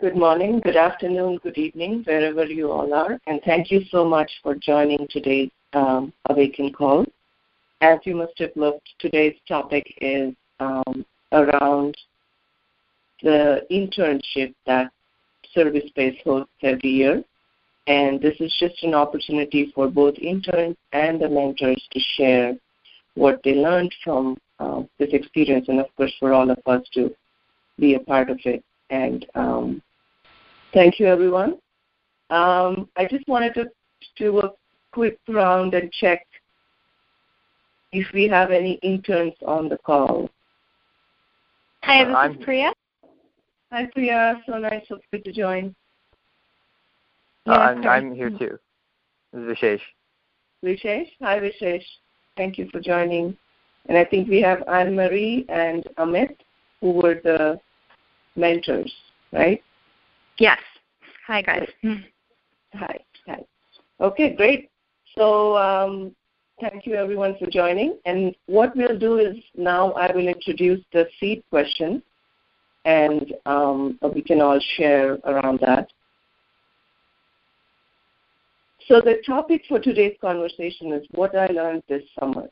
Good morning, good afternoon, good evening, wherever you all are. And thank you so much for joining today's Awaken call. As you must have looked, today's topic is around the internship that ServiceSpace hosts every year. And this is just an opportunity for both interns and the mentors to share what they learned from this experience, and of course for all of us to be a part of it. And thank you, everyone. I just wanted to do a quick round and check if we have any interns on the call. Hi, this is Priya. Hi, Priya. So nice of you to join. I'm here too. This is Vishesh. Vishesh? Hi, Vishesh. Thank you for joining. And I think we have Anne-Marie and Amit, who were the mentors, right? Yes. Hi, guys. Hi. Okay, great. So thank you, everyone, for joining. And what we'll do is now I will introduce the seed question, and we can all share around that. So the topic for today's conversation is what I learned this summer.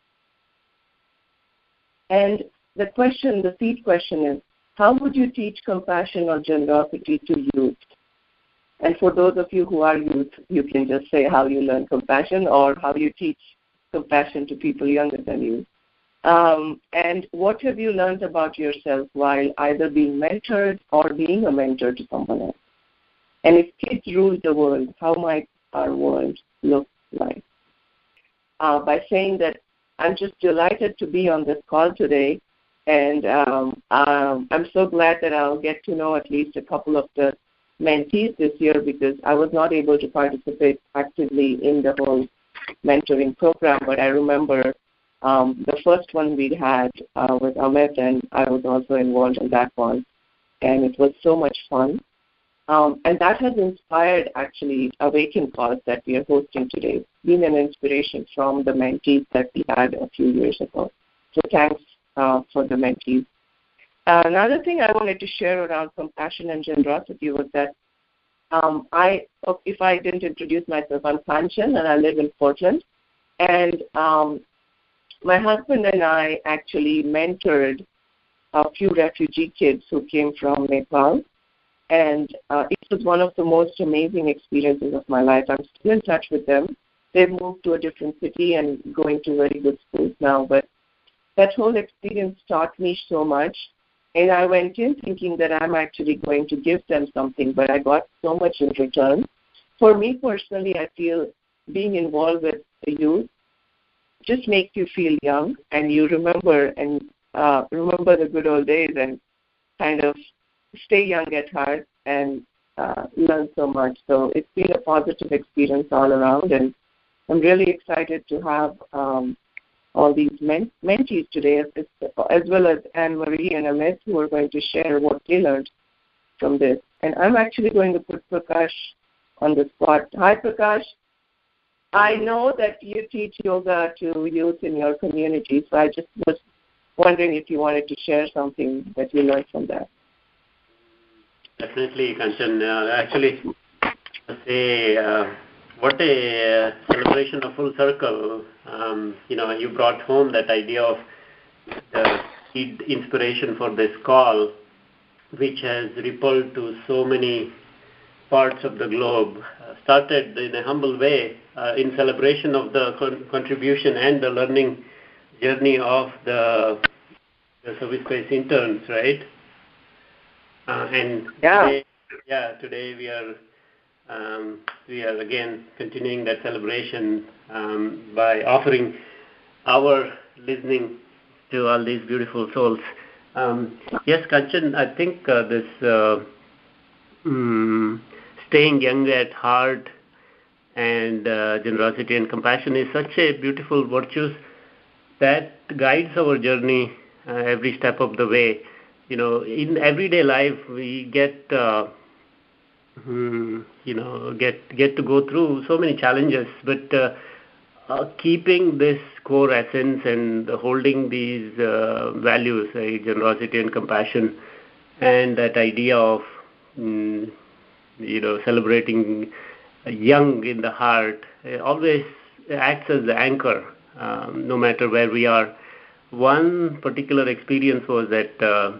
And the seed question is, how would you teach compassion or generosity to youth? And for those of you who are youth, you can just say how you learn compassion or how you teach compassion to people younger than you. And what have you learned about yourself while either being mentored or being a mentor to someone else? And if kids ruled the world, how might our world look like? By saying that I'm just delighted to be on this call today, and I'm so glad that I'll get to know at least a couple of the mentees this year, because I was not able to participate actively in the whole mentoring program, but I remember the first one we had with Amit, and I was also involved in that one, and it was so much fun. And that has inspired, actually, Awaken calls that we are hosting today, been an inspiration from the mentees that we had a few years ago. So thanks for the mentees. Another thing I wanted to share around compassion and generosity was that if I didn't introduce myself, I'm Kanchan, and I live in Portland. And my husband and I actually mentored a few refugee kids who came from Nepal. And it was one of the most amazing experiences of my life. I'm still in touch with them. They've moved to a different city and going to very good schools now. But that whole experience taught me so much. And I went in thinking that I'm actually going to give them something, but I got so much in return. For me personally, I feel being involved with the youth just makes you feel young, and you remember the good old days and kind of stay young at heart and learn so much. So it's been a positive experience all around, and I'm really excited to have all these mentees today, as well as Anne-Marie and Amit, who are going to share what they learned from this. And I'm actually going to put Prakash on the spot. Hi, Prakash. I know that you teach yoga to youth in your community, so I just was wondering if you wanted to share something that you learned from that. Definitely, Kanchan. Actually, what a celebration of full circle. You brought home that idea of the inspiration for this call, which has rippled to so many parts of the globe. Started in a humble way in celebration of the contribution and the learning journey of the ServiceSpace interns, right? Today we are again continuing that celebration by offering our listening to all these beautiful souls. Yes, Kanchan, I think this staying young at heart and generosity and compassion is such a beautiful virtue that guides our journey every step of the way. In everyday life, we get to go through so many challenges, but keeping this core essence and holding these values, generosity and compassion, and that idea of celebrating young in the heart, always acts as the anchor, no matter where we are. One particular experience was that,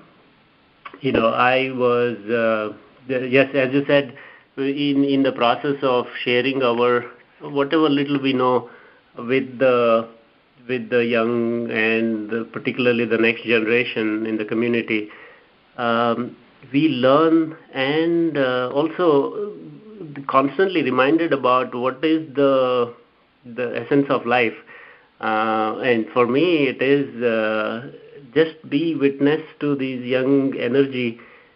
I was, yes, as you said, in the process of sharing our whatever little we know with the young and particularly the next generation in the community, we learn and also constantly reminded about what is the essence of life. And for me, it is just be witness to this young energy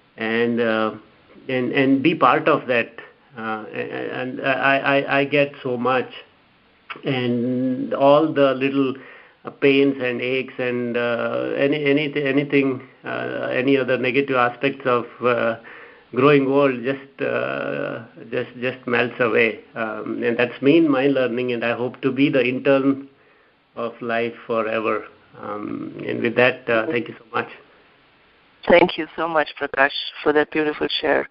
and be part of that. And I get so much, and all the little pains and aches and anything, any other negative aspects of growing old just melts away. And that's been my learning, and I hope to be the intern of life forever. And with that, thank you so much. Thank you so much, Prakash, for that beautiful share.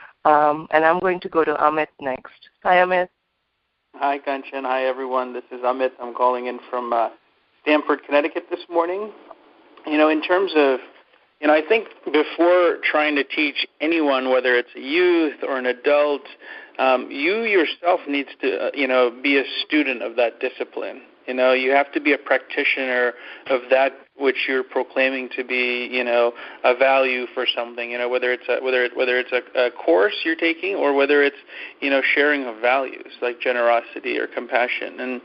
And I'm going to go to Amit next. Hi, Amit. Hi, Kanchan. Hi, everyone. This is Amit. I'm calling in from Stamford, Connecticut this morning. In terms of, I think before trying to teach anyone, whether it's a youth or an adult, you yourself needs to, be a student of that discipline. You have to be a practitioner of that which you're proclaiming to be, a value for something. Whether it's a course you're taking or whether it's, sharing of values like generosity or compassion. And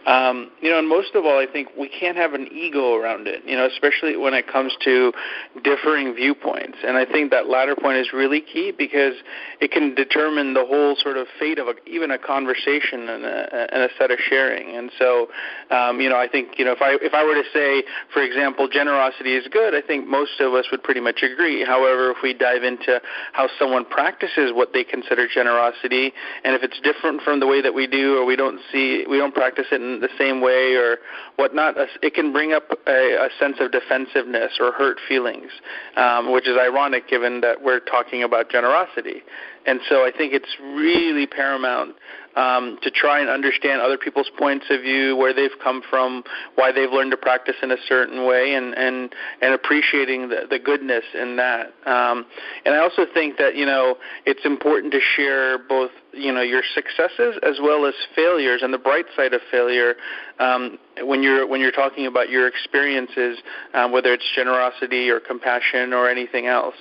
and most of all, I think we can't have an ego around it. Especially when it comes to differing viewpoints. And I think that latter point is really key because it can determine the whole sort of fate of even a conversation and a set of sharing. And so, I think, if I were to say, for example, generosity is good, I think most of us would pretty much agree. However, if we dive into how someone practices what they consider generosity, and if it's different from the way that we do, or we don't practice it in the same way or whatnot, it can bring up a sense of defensiveness or hurt feelings, which is ironic given that we're talking about generosity. And so I think it's really paramount to try and understand other people's points of view, where they've come from, why they've learned to practice in a certain way, and appreciating the goodness in that. And I also think that, it's important to share both, your successes as well as failures and the bright side of failure when you're talking about your experiences, whether it's generosity or compassion or anything else.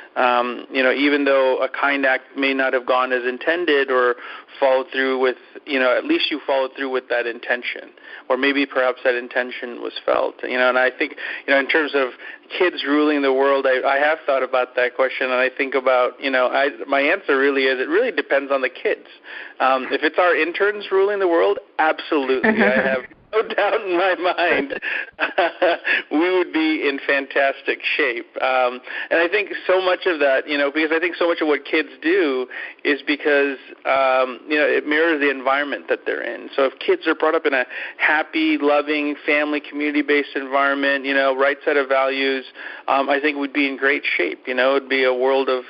Even though a kind act may not have gone as intended or followed through with, at least you followed through with that intention, or maybe perhaps that intention was felt. And I think, in terms of kids ruling the world, I have thought about that question, and I think about, my answer really is it really depends on the kids. If it's our interns ruling the world, absolutely. I have no doubt in my mind we would be in fantastic shape. And I think so much of that, because I think so much of what kids do is because, it mirrors the environment that they're in. So if kids are brought up in a happy, loving, family, community-based environment, right set of values, I think we'd be in great shape. It would be a world of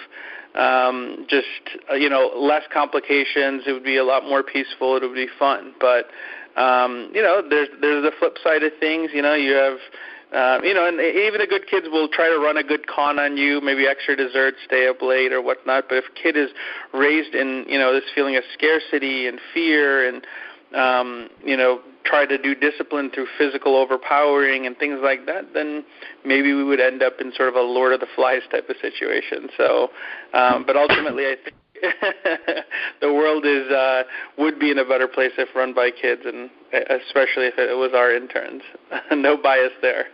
less complications. It would be a lot more peaceful. It would be fun. But there's the flip side of things. You have, and even the good kids will try to run a good con on you, maybe extra dessert, stay up late or whatnot. But if a kid is raised in, this feeling of scarcity and fear and, try to do discipline through physical overpowering and things like that, then maybe we would end up in sort of a Lord of the Flies type of situation. So, but ultimately I think the world would be in a better place if run by kids, and especially if it was our interns. No bias there.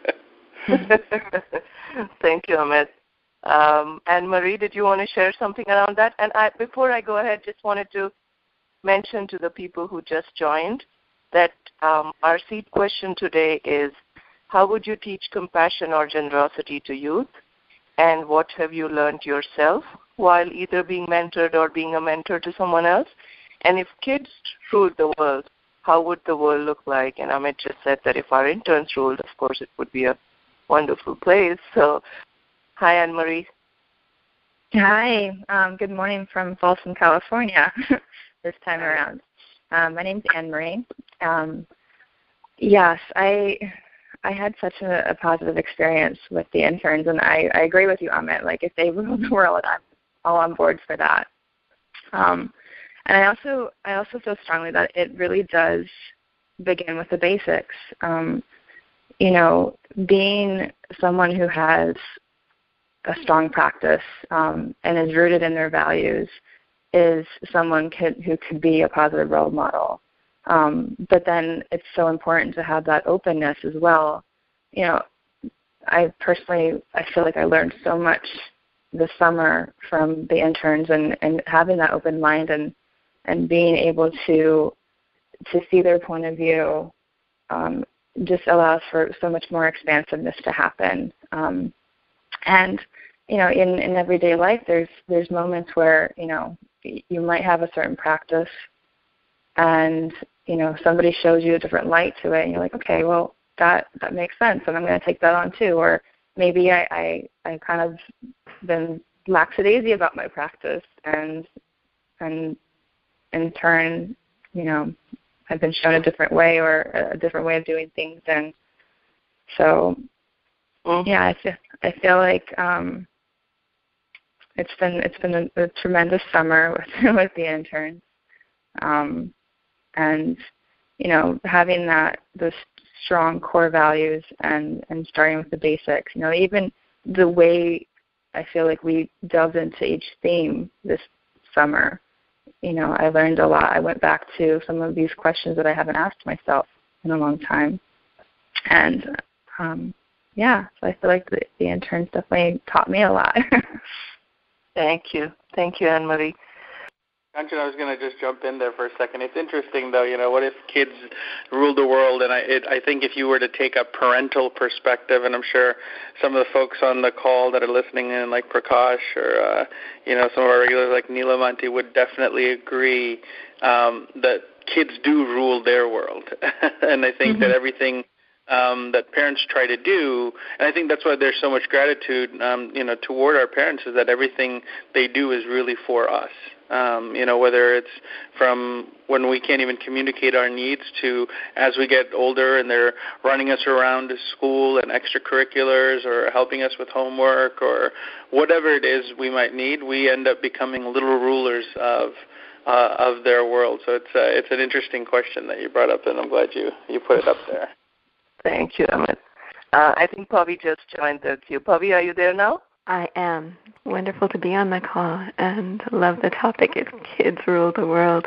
Thank you, Amit. Anne-Marie, did you want to share something around that? And before I go ahead, just wanted to mention to the people who just joined that our seed question today is, how would you teach compassion or generosity to youth? And what have you learned yourself while either being mentored or being a mentor to someone else? And if kids ruled the world, how would the world look like? And Amit just said that if our interns ruled, of course, it would be a wonderful place. So, hi, Anne-Marie. Hi. Good morning from Folsom, California this time around. My name's Anne Marie. Yes, I had such a positive experience with the interns, and I agree with you, Amit. Like, if they rule the world, I'm all on board for that. And I also feel strongly that it really does begin with the basics. Being someone who has a strong practice and is rooted in their values is someone who could be a positive role model. But then it's so important to have that openness as well. I feel like I learned so much this summer from the interns, and having that open mind and being able to see their point of view just allows for so much more expansiveness to happen. And in everyday life, there's moments where you might have a certain practice, and somebody shows you a different light to it, and you're like, okay, well that makes sense, and I'm going to take that on too. Or maybe I kind of been lackadaisy about my practice, and in turn, I've been shown a different way or a different way of doing things, and so yeah, I feel like it's been a tremendous summer with the interns, and having those strong core values and starting with the basics. Even the way I feel like we delved into each theme this summer, I learned a lot. I went back to some of these questions that I haven't asked myself in a long time, and so I feel like the interns definitely taught me a lot. Thank you, Anne Marie. Kanchan, I was going to just jump in there for a second. It's interesting, though, what if kids ruled the world? And I think if you were to take a parental perspective, and I'm sure some of the folks on the call that are listening in, like Prakash or, some of our regulars like Neelamanti would definitely agree that kids do rule their world. And I think that everything that parents try to do, and I think that's why there's so much gratitude, toward our parents, is that everything they do is really for us. Whether it's from when we can't even communicate our needs to as we get older and they're running us around to school and extracurriculars or helping us with homework or whatever it is we might need, we end up becoming little rulers of their world. So it's an interesting question that you brought up, and I'm glad you put it up there. Thank you, Amit. I think Pavi just joined the queue. Pavi, are you there now? I am. Wonderful to be on the call, and love the topic, if kids rule the world.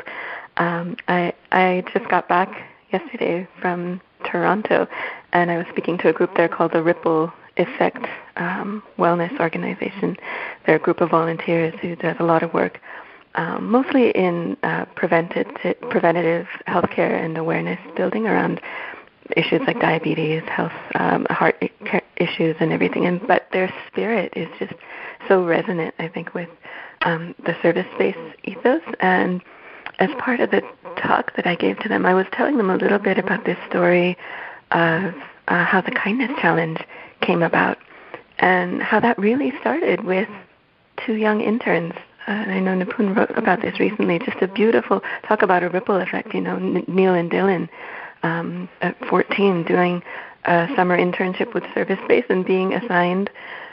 I just got back yesterday from Toronto, and I was speaking to a group there called the Ripple Effect Wellness Organization. They're a group of volunteers who does a lot of work, mostly in preventative healthcare and awareness building around issues like diabetes, health, heart issues, and everything. But their spirit is just so resonant, I think, with the service-based ethos. And as part of the talk that I gave to them, I was telling them a little bit about this story of how the Kindness Challenge came about, and how that really started with two young interns. And I know Nipun wrote about this recently. Just a beautiful talk about a ripple effect. Neil and Dylan. At 14, doing a summer internship with Service-Base and being assigned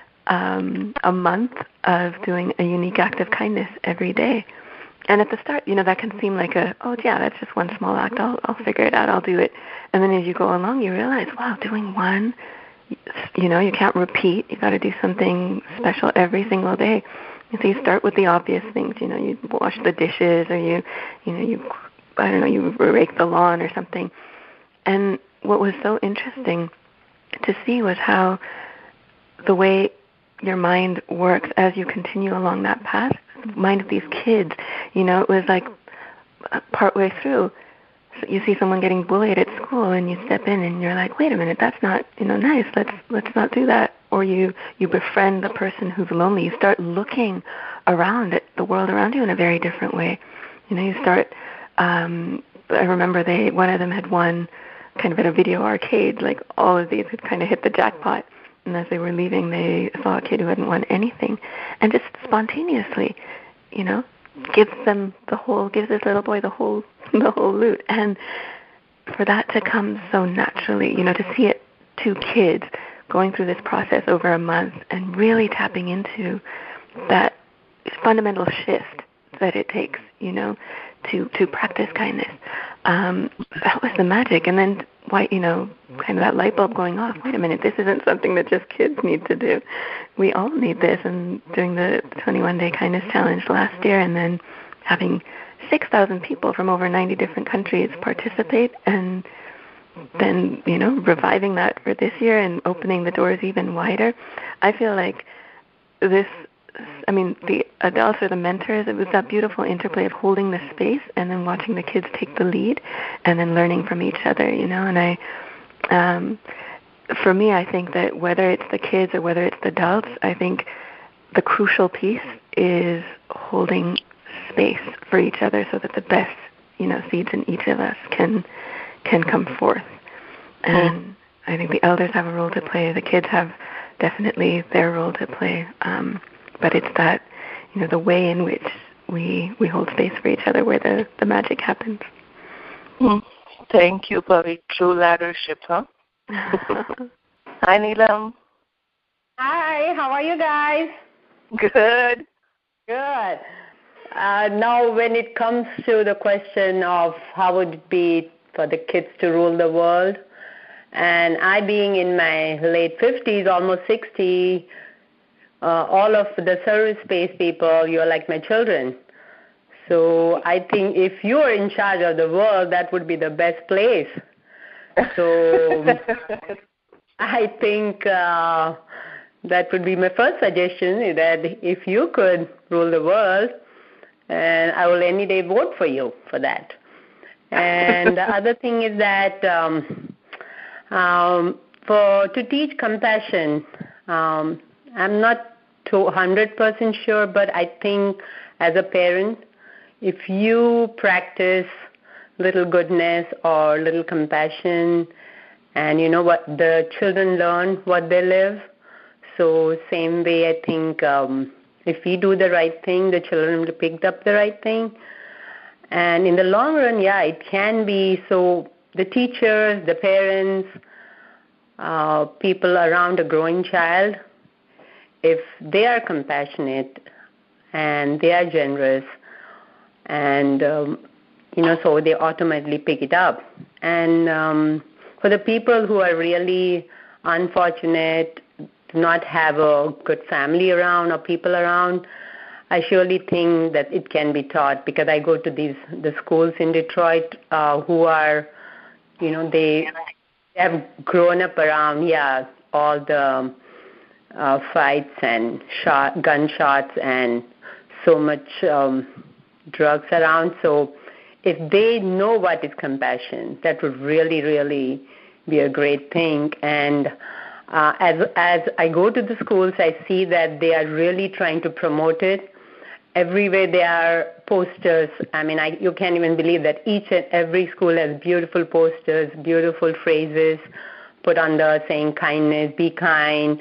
a month of doing a unique act of kindness every day. And at the start, that can seem like that's just one small act. I'll figure it out. I'll do it. And then as you go along, you realize, wow, doing one, you can't repeat. You got to do something special every single day. And so you start with the obvious things. You wash the dishes, or you rake the lawn or something. And what was so interesting to see was how the way your mind works as you continue along that path, the mind of these kids, it was like partway through, you see someone getting bullied at school and you step in and you're like, wait a minute, that's not, nice, let's not do that. Or you befriend the person who's lonely. You start looking around at the world around you in a very different way. You start, I remember one of them had won kind of at a video arcade, like all of these had kind of hit the jackpot. and as they were leaving, they saw a kid who hadn't won anything, and just spontaneously, gives this little boy the whole loot. And for that to come so naturally, to see it, 2 kids going through this process over a month and really tapping into that fundamental shift that it takes, to practice kindness. That was the magic. And then why, kind of that light bulb going off. Wait a minute, this isn't something that just kids need to do. We all need this. And doing the 21-day kindness challenge last year, and then having 6,000 people from over 90 different countries participate, and then, reviving that for this year and opening the doors even wider. I feel like the adults or the mentors, it was that beautiful interplay of holding the space and then watching the kids take the lead and then learning from each other, and for me, I think that whether it's the kids or whether it's the adults, I think the crucial piece is holding space for each other so that the best, seeds in each of us can come forth. And I think the elders have a role to play. The kids have definitely their role to play. But it's that, the way in which we hold space for each other where the magic happens. Thank you, Pavi. True leadership, huh? Hi, Neelam. Hi, how are you guys? Good. Good. Now, when it comes to the question of how would it be for the kids to rule the world, and I being in my late 50s, almost 60, all of the service-based people, you're like my children. So I think if you're in charge of the world, that would be the best place. So I think that would be my first suggestion, that if you could rule the world, and I will any day vote for you for that. And the other thing is that to teach compassion, I'm not 100% sure, but I think as a parent, if you practice little goodness or little compassion, and what the children learn, what they live. So same way, I think if we do the right thing, the children will pick up the right thing. And in the long run, it can be. So the teachers, the parents, people around a growing child, if they are compassionate and they are generous, and so they automatically pick it up. And for the people who are really unfortunate, do not have a good family around or people around, I surely think that it can be taught, because I go to the schools in Detroit who are, they have grown up around, all the fights and gunshots and so much drugs around. So if they know what is compassion, that would really, really be a great thing. And as I go to the schools, I see that they are really trying to promote it. Everywhere there are posters. I mean, you can't even believe that each and every school has beautiful posters, beautiful phrases put under saying kindness, be kind.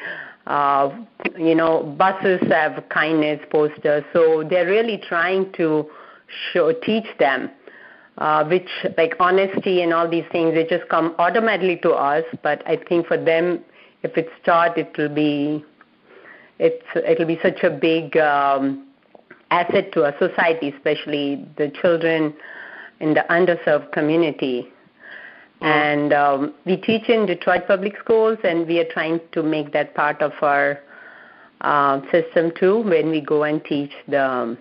Buses have kindness posters. So they're really trying to teach them, which like honesty and all these things, they just come automatically to us. But I think for them, if it's taught, it'll be such a big asset to our society, especially the children in the underserved community. And we teach in Detroit Public Schools, and we are trying to make that part of our system too, when we go and teach the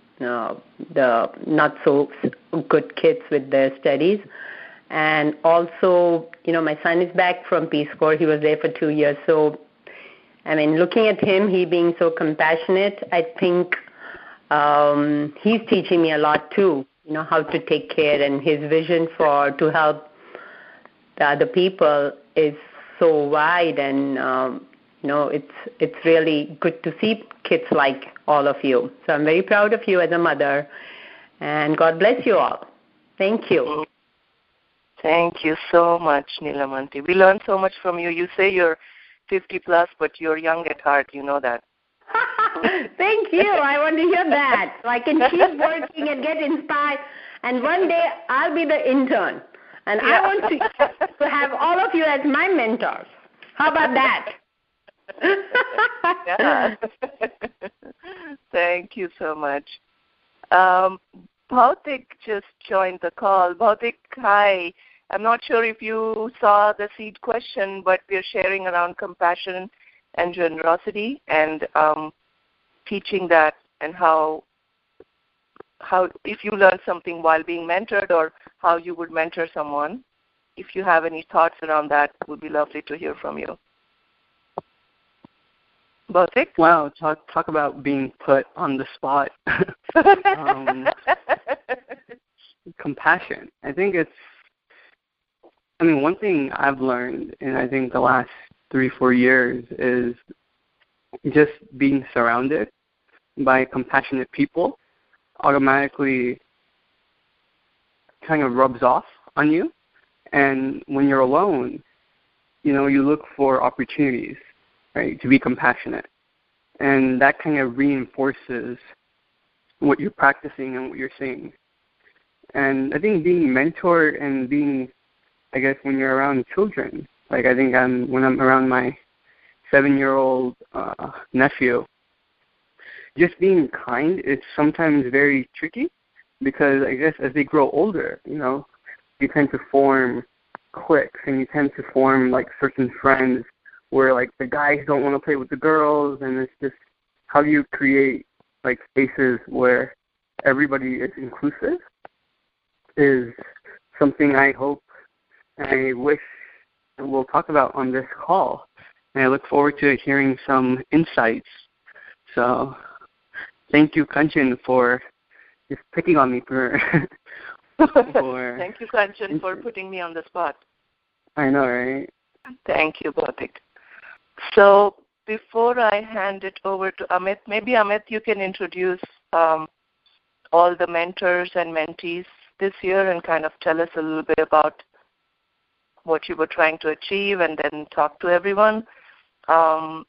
not so good kids with their studies. And also, my son is back from Peace Corps. He was there for 2 years. So, I mean, looking at him, he being so compassionate, I think he's teaching me a lot too, how to take care, and his vision to help the other people is so wide. And, it's really good to see kids like all of you. So I'm very proud of you as a mother, and God bless you all. Thank you. Thank you so much, Neelamanti. We learned so much from you. You say you're 50 plus, but you're young at heart. You know that. Thank you. I want to hear that. So I can keep working and get inspired. And one day I'll be the intern. And I want to have all of you as my mentors. How about that? Yeah. Thank you so much. Bhautik just joined the call. Bhautik, hi. I'm not sure if you saw the seed question, but we're sharing around compassion and generosity and teaching that, and how if you learn something while being mentored, or how you would mentor someone. If you have any thoughts around that, it would be lovely to hear from you. Bhautik? Wow, talk about being put on the spot. Compassion. I think one thing I've learned in, I think, the last 3-4 years is just being surrounded by compassionate people automatically kind of rubs off on you. And when you're alone, you look for opportunities, right, to be compassionate. And that kind of reinforces what you're practicing and what you're saying. And I think being mentored and being, I guess, when you're around children, like I think when I'm around my 7-year-old nephew, just being kind is sometimes very tricky, because I guess as they grow older, you tend to form cliques and you tend to form like certain friends where like the guys don't want to play with the girls, and it's just how do you create like spaces where everybody is inclusive is something I hope and I wish we'll talk about on this call. And I look forward to hearing some insights. So thank you, Kanchan, for just picking on me for Thank you, Kanchan, for putting me on the spot. I know, right? Thank you, Bhautik. So before I hand it over to Amit, maybe Amit, you can introduce all the mentors and mentees this year and kind of tell us a little bit about what you were trying to achieve, and then talk to everyone. I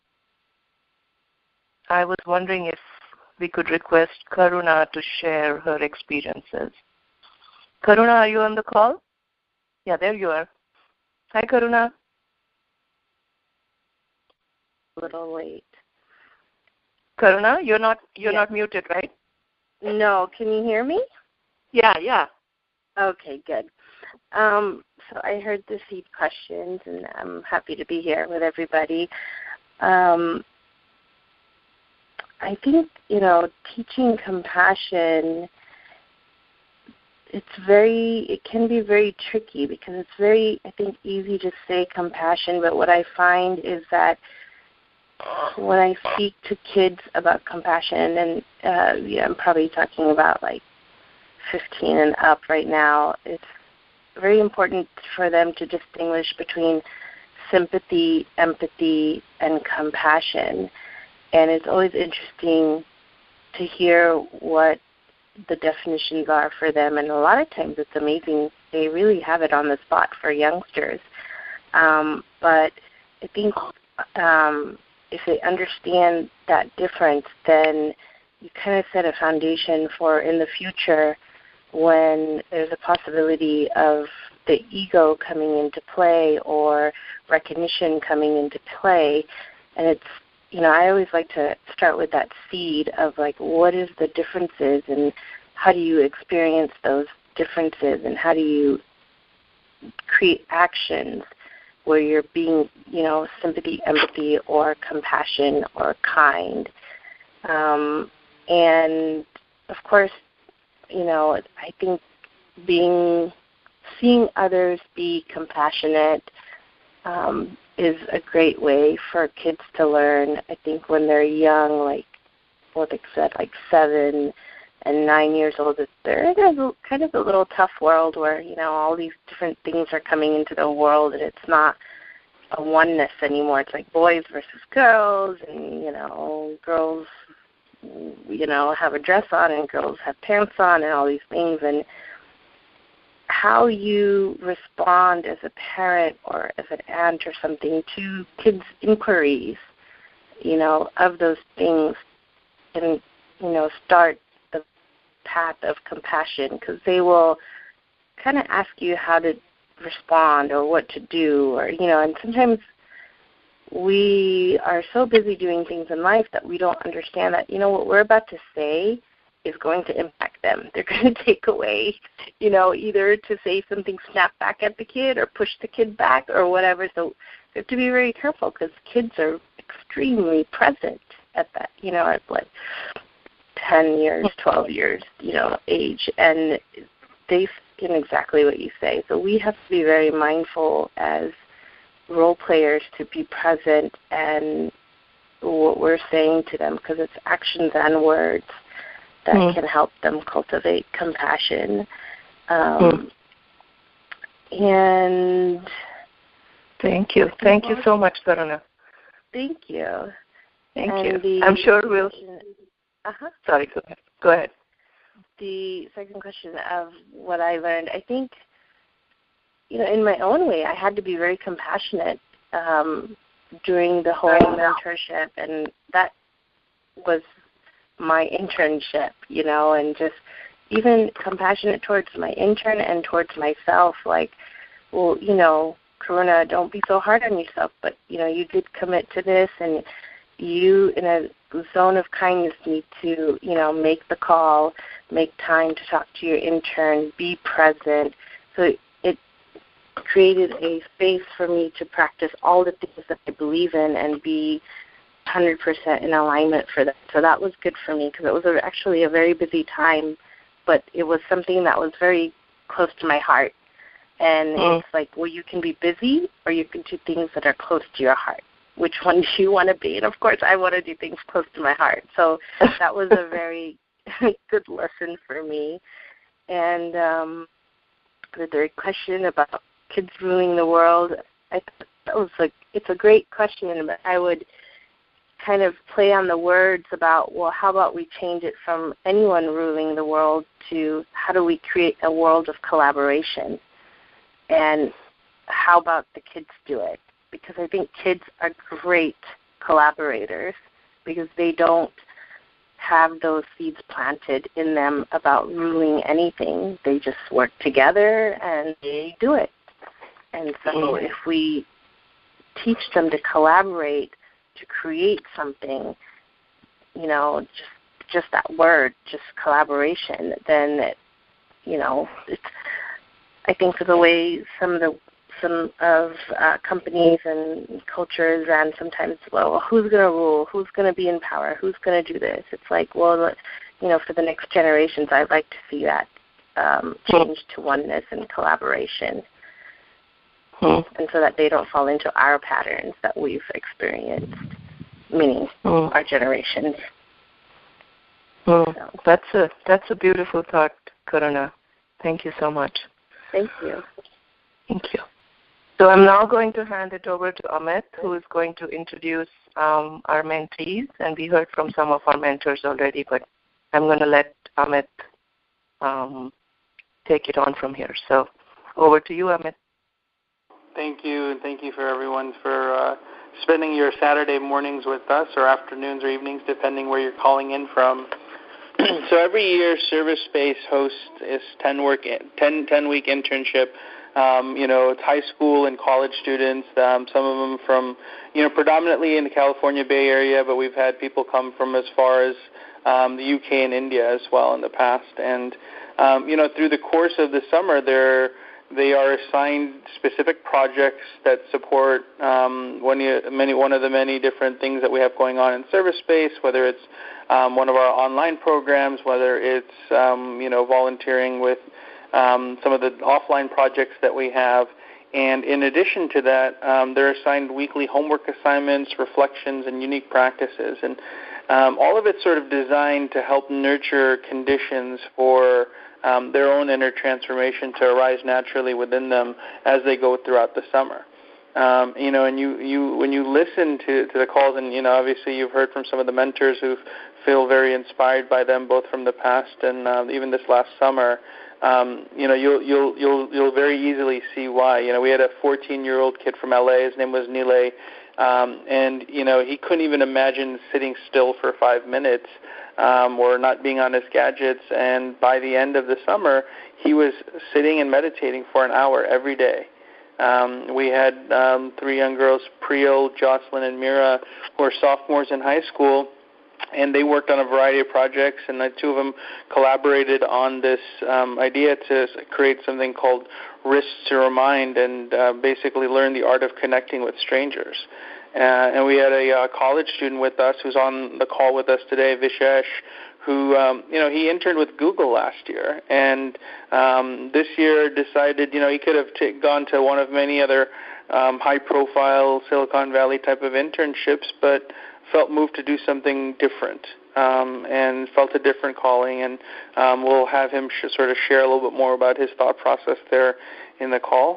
was wondering if we could request Karuna to share her experiences. Karuna, are you on the call? Yeah, there you are. Hi, Karuna. A little late. Karuna, you're not muted, right? No, can you hear me? Yeah. Okay, good. So I heard the seed questions, and I'm happy to be here with everybody. I think, teaching compassion, it can be very tricky, because it's very, I think, easy to say compassion, but what I find is that when I speak to kids about compassion, and I'm probably talking about like 15 and up right now, it's very important for them to distinguish between sympathy, empathy, and compassion. And it's always interesting to hear what the definitions are for them. And a lot of times it's amazing. They really have it on the spot for youngsters. But I think if they understand that difference, then you kind of set a foundation for in the future when there's a possibility of the ego coming into play or recognition coming into play. And it's, I always like to start with that seed of like, what is the differences and how do you experience those differences, and how do you create actions where you're being, sympathy, empathy, or compassion, or kind. And of course, I think seeing others be compassionate is a great way for kids to learn. I think when they're young, like Bhautik said, like 7 and 9 years old, they're in kind of a little tough world where, all these different things are coming into the world, and it's not a oneness anymore. It's like boys versus girls, and, girls, have a dress on and girls have pants on and all these things. And how you respond as a parent or as an aunt or something to kids' inquiries, of those things, and, start the path of compassion, because they will kind of ask you how to respond or what to do, or, and sometimes we are so busy doing things in life that we don't understand that, what we're about to say is going to impact them. They're going to take away, either to say something snap back at the kid or push the kid back or whatever. So we have to be very careful, because kids are extremely present at that, at like 10 years, 12 years, age, and they in exactly what you say. So we have to be very mindful as role players to be present and what we're saying to them, because it's actions and words that can help them cultivate compassion. And thank you. Thank you so much, Karuna. Thank you. Thank you. I'm sure we'll... Sorry, go ahead. The second question of what I learned, I think, in my own way, I had to be very compassionate during the whole mentorship, and that was my internship, and just even compassionate towards my intern and towards myself, like, well, Karuna, don't be so hard on yourself, but, you did commit to this, and you, in a zone of kindness, need to, make the call, make time to talk to your intern, be present. So it created a space for me to practice all the things that I believe in and be 100% in alignment for that. So that was good for me, because it was actually a very busy time, but it was something that was very close to my heart. And it's like, well, you can be busy or you can do things that are close to your heart. Which one do you want to be? And, of course, I want to do things close to my heart. So that was a very good lesson for me. And the third question about kids ruling the world, I thought that was it's a great question, but I would kind of play on the words about, well, how about we change it from anyone ruling the world to how do we create a world of collaboration? And how about the kids do it? Because I think kids are great collaborators, because they don't have those seeds planted in them about ruling anything. They just work together and they do it. And so if we teach them to collaborate, to create something, just that word, just collaboration, then, it's, I think for the way some of companies and cultures and sometimes, well, who's going to rule? Who's going to be in power? Who's going to do this? It's like, well, for the next generations, I'd like to see that change to oneness and collaboration. And so that they don't fall into our patterns that we've experienced, meaning our generations. So. That's a beautiful thought, Karuna. Thank you so much. Thank you. Thank you. So I'm now going to hand it over to Amit, who is going to introduce our mentees. And we heard from some of our mentors already, but I'm going to let Amit take it on from here. So over to you, Amit. Thank you, and thank you for everyone for spending your Saturday mornings with us, or afternoons or evenings, depending where you're calling in from. So every year, Service Space hosts this 10-week internship. It's high school and college students, some of them from, predominantly in the California Bay Area, but we've had people come from as far as the UK and India as well in the past. And, through the course of the summer, they are assigned specific projects that support one of the many different things that we have going on in Service Space, whether it's one of our online programs, whether it's, volunteering with some of the offline projects that we have. And in addition to that, they're assigned weekly homework assignments, reflections, and unique practices. And all of it's sort of designed to help nurture conditions for their own inner transformation to arise naturally within them as they go throughout the summer. And you when you listen to the calls, and obviously you've heard from some of the mentors who feel very inspired by them, both from the past and even this last summer. you'll very easily see why. We had a 14-year-old kid from LA. His name was Nilay, and he couldn't even imagine sitting still for 5 minutes or not being on his gadgets. And by the end of the summer, he was sitting and meditating for an hour every day. We had 3 young girls, Priyal, Jocelyn, and Mira, who are sophomores in high school, and they worked on a variety of projects, and the 2 of them collaborated on this idea to create something called Wrists to Remind, and basically learn the art of connecting with strangers. And we had a college student with us who's on the call with us today, Vishesh, who, he interned with Google last year, and this year decided, he could have gone to one of many other high-profile Silicon Valley type of internships, but felt moved to do something different and felt a different calling, and we'll have him sort of share a little bit more about his thought process there in the call.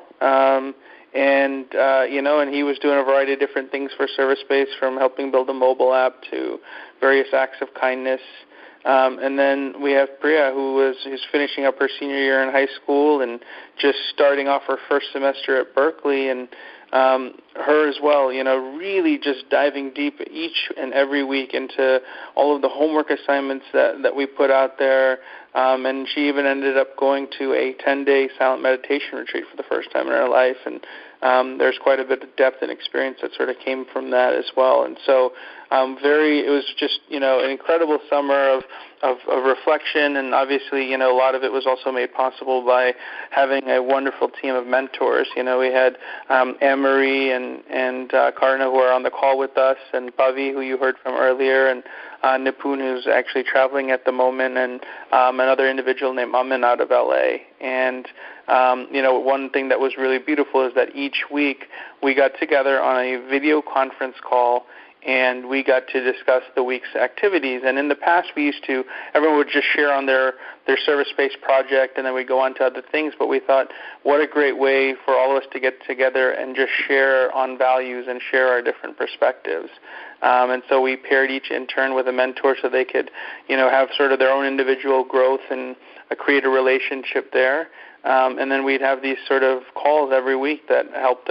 And he was doing a variety of different things for ServiceSpace, from helping build a mobile app to various acts of kindness. And then we have Priya, who's finishing up her senior year in high school and just starting off her first semester at Berkeley, and her as well, really just diving deep each and every week into all of the homework assignments that we put out there. And she even ended up going to a 10-day silent meditation retreat for the first time in her life. And there's quite a bit of depth and experience that sort of came from that as well. And so it was just, an incredible summer of reflection, and obviously, a lot of it was also made possible by having a wonderful team of mentors. We had Anne-Marie and Karna, who are on the call with us, and Pavi, who you heard from earlier, and Nipun, who's actually traveling at the moment, and another individual named Amin out of LA. And one thing that was really beautiful is that each week we got together on a video conference call, and we got to discuss the week's activities. And in the past, everyone would just share on their service-based project, and then we'd go on to other things. But we thought, what a great way for all of us to get together and just share on values and share our different perspectives. And so we paired each intern with a mentor so they could, have sort of their own individual growth and create a relationship there. And then we'd have these sort of calls every week that helped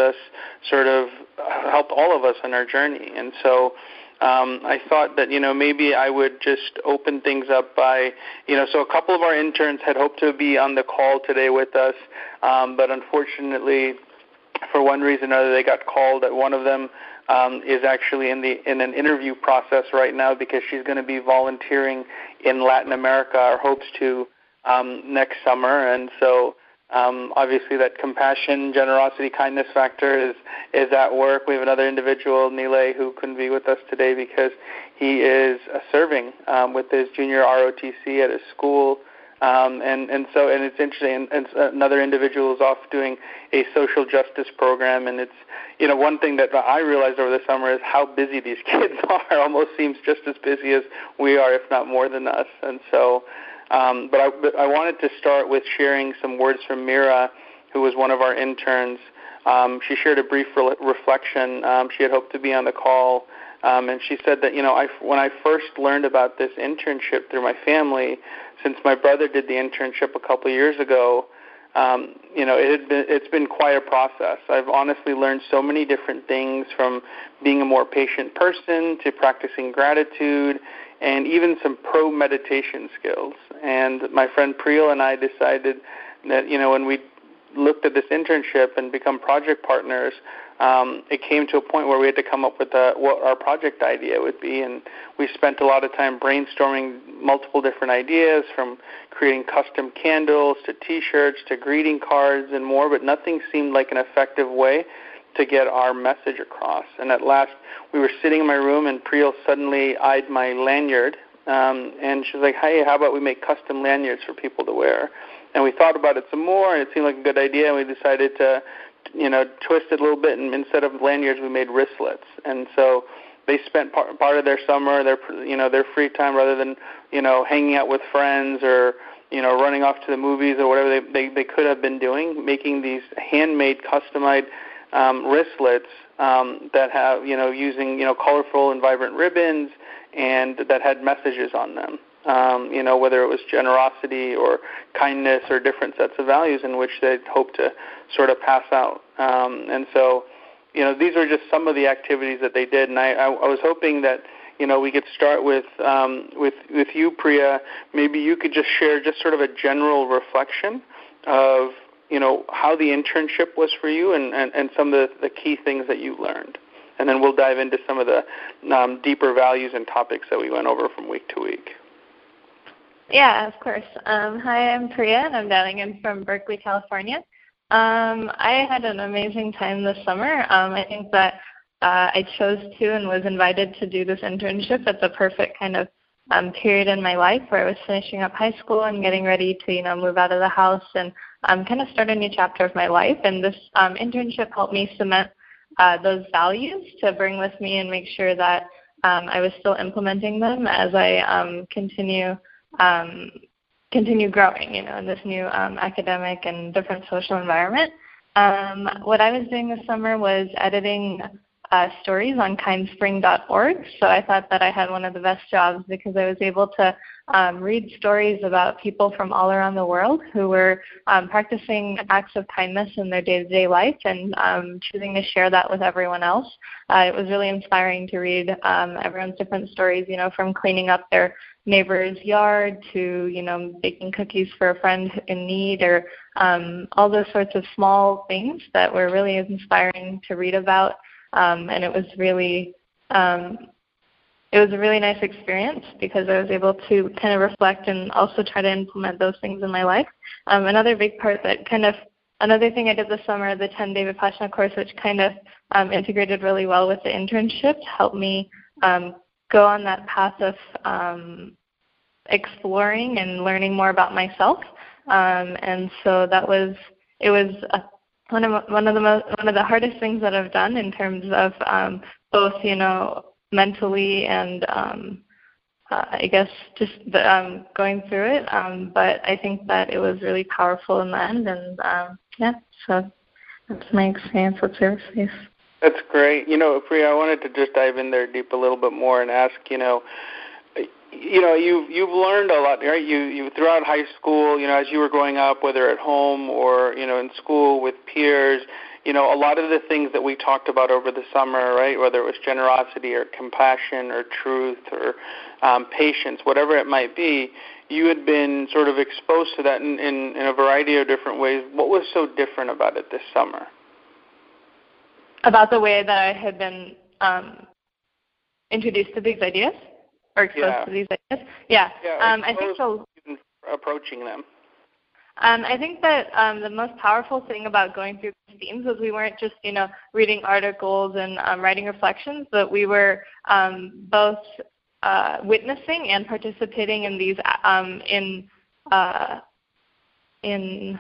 all of us on our journey. And so I thought that, maybe I would just open things up by, so a couple of our interns had hoped to be on the call today with us, but unfortunately, for one reason or another, they got called. One of them is actually in an interview process right now because she's going to be volunteering in Latin America, or hopes to, next summer. And so obviously that compassion, generosity, kindness factor is at work. We have another individual, Nilay, who couldn't be with us today because he is serving with his junior ROTC at his school. And it's interesting, and another individual is off doing a social justice program, and it's, one thing that I realized over the summer is how busy these kids are. Almost seems just as busy as we are, if not more than us. And so, but I wanted to start with sharing some words from Mira, who was one of our interns. She shared a brief reflection. She had hoped to be on the call, and she said that, when I first learned about this internship through my family, since my brother did the internship a couple of years ago, it's been quite a process. I've honestly learned so many different things, from being a more patient person to practicing gratitude, and even some pro-meditation skills. And my friend Priyal and I decided that, when we looked at this internship and become project partners, it came to a point where we had to come up with what our project idea would be. And we spent a lot of time brainstorming multiple different ideas, from creating custom candles to T-shirts to greeting cards and more, but nothing seemed like an effective way to get our message across. And at last, we were sitting in my room, and Priyal suddenly eyed my lanyard, and she was like, hey, how about we make custom lanyards for people to wear? And we thought about it some more, and it seemed like a good idea, and we decided to, twist it a little bit, and instead of lanyards, we made wristlets. And so they spent part of their summer, their free time, rather than, hanging out with friends or, running off to the movies or whatever they could have been doing, making these handmade, customized wristlets that have, using, colorful and vibrant ribbons, and that had messages on them. whether it was generosity or kindness or different sets of values in which they hope to sort of pass out. And so, these are just some of the activities that they did. And I was hoping that, we could start with you, Priya. Maybe you could just share just sort of a general reflection of, how the internship was for you and some of the key things that you learned. And then we'll dive into some of the deeper values and topics that we went over from week to week. Yeah, of course. Hi, I'm Priya, and I'm dialing in from Berkeley, California. I had an amazing time this summer. I think that I chose to and was invited to do this internship at the perfect kind of period in my life where I was finishing up high school and getting ready to, move out of the house and kind of start a new chapter of my life. And this internship helped me cement those values to bring with me and make sure that I was still implementing them as I continue growing, in this new academic and different social environment. What I was doing this summer was editing stories on kindspring.org. So I thought that I had one of the best jobs because I was able to read stories about people from all around the world who were practicing acts of kindness in their day-to-day life and choosing to share that with everyone else. It was really inspiring to read everyone's different stories, from cleaning up their neighbor's yard to, baking cookies for a friend in need or all those sorts of small things that were really inspiring to read about. And it was really a really nice experience because I was able to kind of reflect and also try to implement those things in my life. Another big part another thing I did this summer, the 10-day Vipassana course, which kind of integrated really well with the internship to help me go on that path of exploring and learning more about myself. And so it was one of the hardest things that I've done in terms of both, mentally and I guess just going through it. But I think that it was really powerful in the end. And so that's my experience with ServiceSpace. That's great. Priya, I wanted to just dive in there deep a little bit more and ask, you've learned a lot, right? You throughout high school, as you were growing up, whether at home or, in school with peers, a lot of the things that we talked about over the summer, right, whether it was generosity or compassion or truth or patience, whatever it might be, you had been sort of exposed to that in a variety of different ways. What was so different about it this summer? About the way that I had been introduced to these ideas or exposed to these ideas? Yeah. I think so. Approaching them. I think that the most powerful thing about going through these themes was we weren't just, reading articles and writing reflections, but we were both witnessing and participating in these in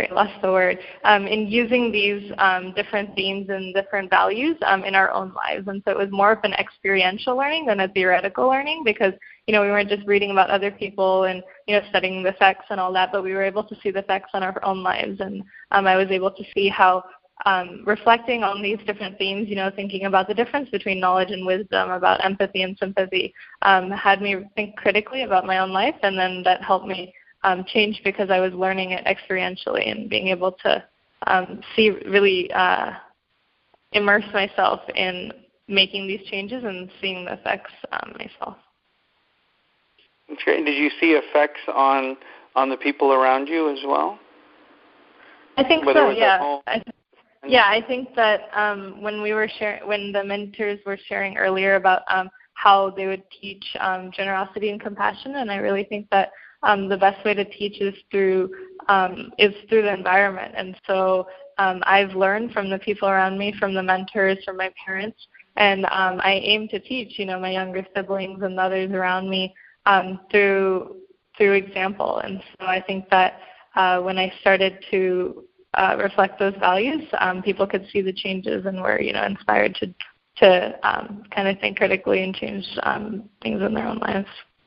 using these different themes and different values in our own lives. And so it was more of an experiential learning than a theoretical learning because, we weren't just reading about other people and, studying the effects and all that, but we were able to see the effects on our own lives. And I was able to see how reflecting on these different themes, thinking about the difference between knowledge and wisdom, about empathy and sympathy, had me think critically about my own life. And then that helped me change because I was learning it experientially and being able to really immerse myself in making these changes and seeing the effects myself. That's great. Did you see effects on the people around you as well? I think so. Yeah. I think that when the mentors were sharing earlier about how they would teach generosity and compassion, and I really think that the best way to teach is through the environment. And so I've learned from the people around me, from the mentors, from my parents, and I aim to teach, my younger siblings and others around me through example. And so I think that when I started to reflect those values, people could see the changes and were, inspired to kind of think critically and change things in their own lives.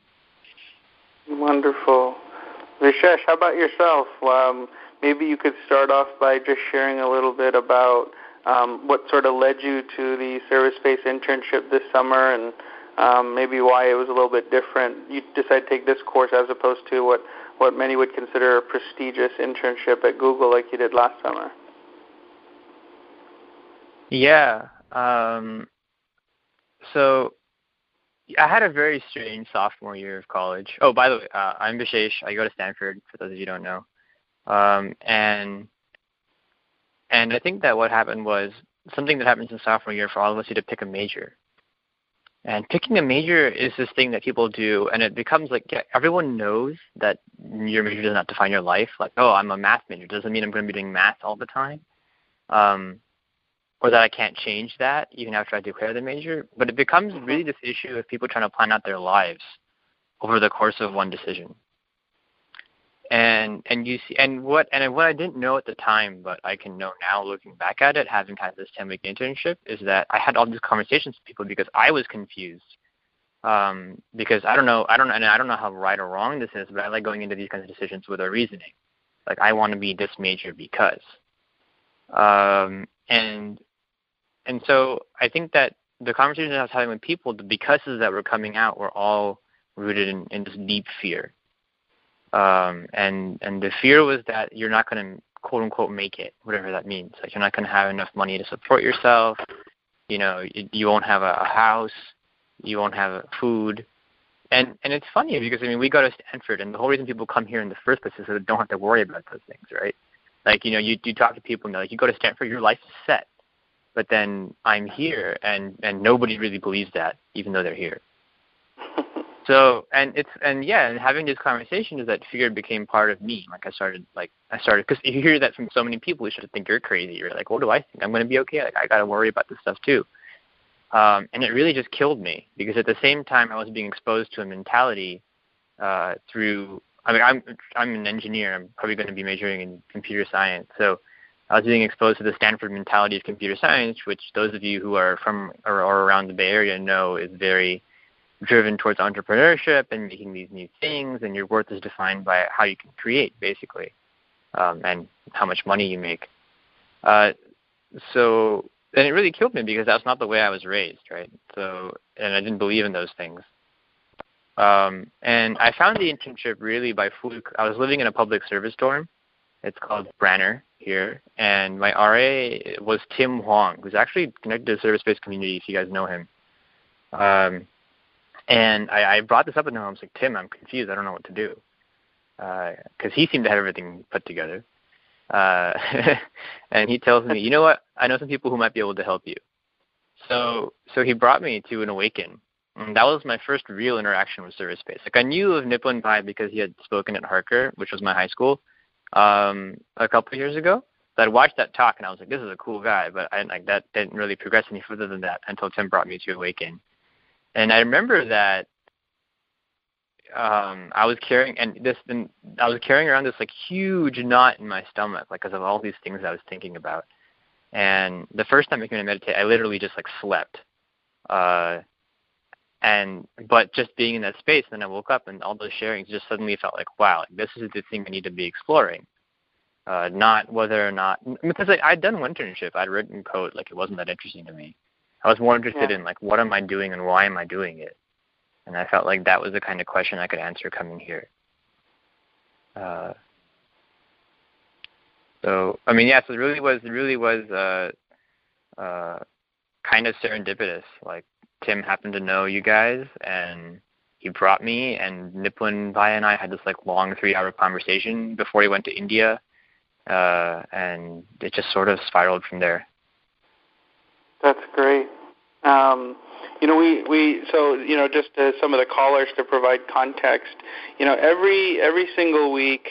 Wonderful. Vishesh, how about yourself? Maybe you could start off by just sharing a little bit about what sort of led you to the ServiceSpace internship this summer and maybe why it was a little bit different. You decided to take this course as opposed to what many would consider a prestigious internship at Google like you did last summer. Yeah. So I had a very strange sophomore year of college. Oh, by the way, I'm Vishesh. I go to Stanford, for those of you who don't know. And I think that what happened was something that happens in sophomore year for all of us, you to pick a major. And picking a major is this thing that people do, and it becomes like, yeah, everyone knows that your major does not define your life. Like, oh, I'm a math major. Doesn't mean I'm going to be doing math all the time. Or that I can't change that even after I declare the major. But it becomes really this issue of people trying to plan out their lives over the course of one decision. And what I didn't know at the time, but I can know now looking back at it, having kind of this 10-week internship, is that I had all these conversations with people because I was confused. Because I don't know how right or wrong this is, but I like going into these kinds of decisions with a reasoning. Like, I want to be this major because. And so I think that the conversations I was having with people, the becauses that were coming out were all rooted in this deep fear. And the fear was that you're not going to, quote unquote, make it, whatever that means. Like, you're not going to have enough money to support yourself. You know, you won't have a house. You won't have food. And it's funny because, I mean, we go to Stanford, and the whole reason people come here in the first place is so they don't have to worry about those things, right? Like, you know, you talk to people, and they're like, you go to Stanford, your life is set. But then I'm here, and nobody really believes that, even though they're here. So, and having this conversation is that fear became part of me. Like, I started, because you hear that from so many people, you start to think you're crazy. You're like, what do I think? I'm going to be okay. Like, I got to worry about this stuff too. And it really just killed me, because at the same time I was being exposed to a mentality through, I mean, I'm an engineer. I'm probably going to be majoring in computer science. So I was being exposed to the Stanford mentality of computer science, which those of you who are from or around the Bay Area know is very driven towards entrepreneurship and making these new things, and your worth is defined by how you can create, basically, and how much money you make. So, and it really killed me because that's not the way I was raised, right? So, and I didn't believe in those things. And I found the internship really by fluke. I was living in a public service dorm. It's called Branner here, and my RA was Tim Huang, who's actually connected to the service-based community, if you guys know him. And I brought this up with him. I was like, Tim, I'm confused. I don't know what to do. Because he seemed to have everything put together. And he tells me, you know what? I know some people who might be able to help you. So he brought me to an Awaken. And that was my first real interaction with service-based. Like, I knew of Nipun Bhai because he had spoken at Harker, which was my high school, a couple of years ago. So I'd watched that talk, and I was like, this is a cool guy. But that didn't really progress any further than that until Tim brought me to Awaken. And I remember that I was carrying around this like huge knot in my stomach, like, because of all these things I was thinking about. And the first time I came to meditate, I literally just like slept. But just being in that space, then I woke up, and all those sharings just suddenly felt like, wow, like, this is the thing I need to be exploring. Not whether or not, because I'd done one internship, I'd written code, like, it wasn't that interesting to me. I was more interested in, like, what am I doing and why am I doing it? And I felt like that was the kind of question I could answer coming here. So, I mean, so it really was kind of serendipitous. Like, Tim happened to know you guys, and he brought me, and Nipun Bhai and I had this, like, long 3-hour conversation before he went to India, and it just sort of spiraled from there. That's great. Just some of the callers to provide context, every single week,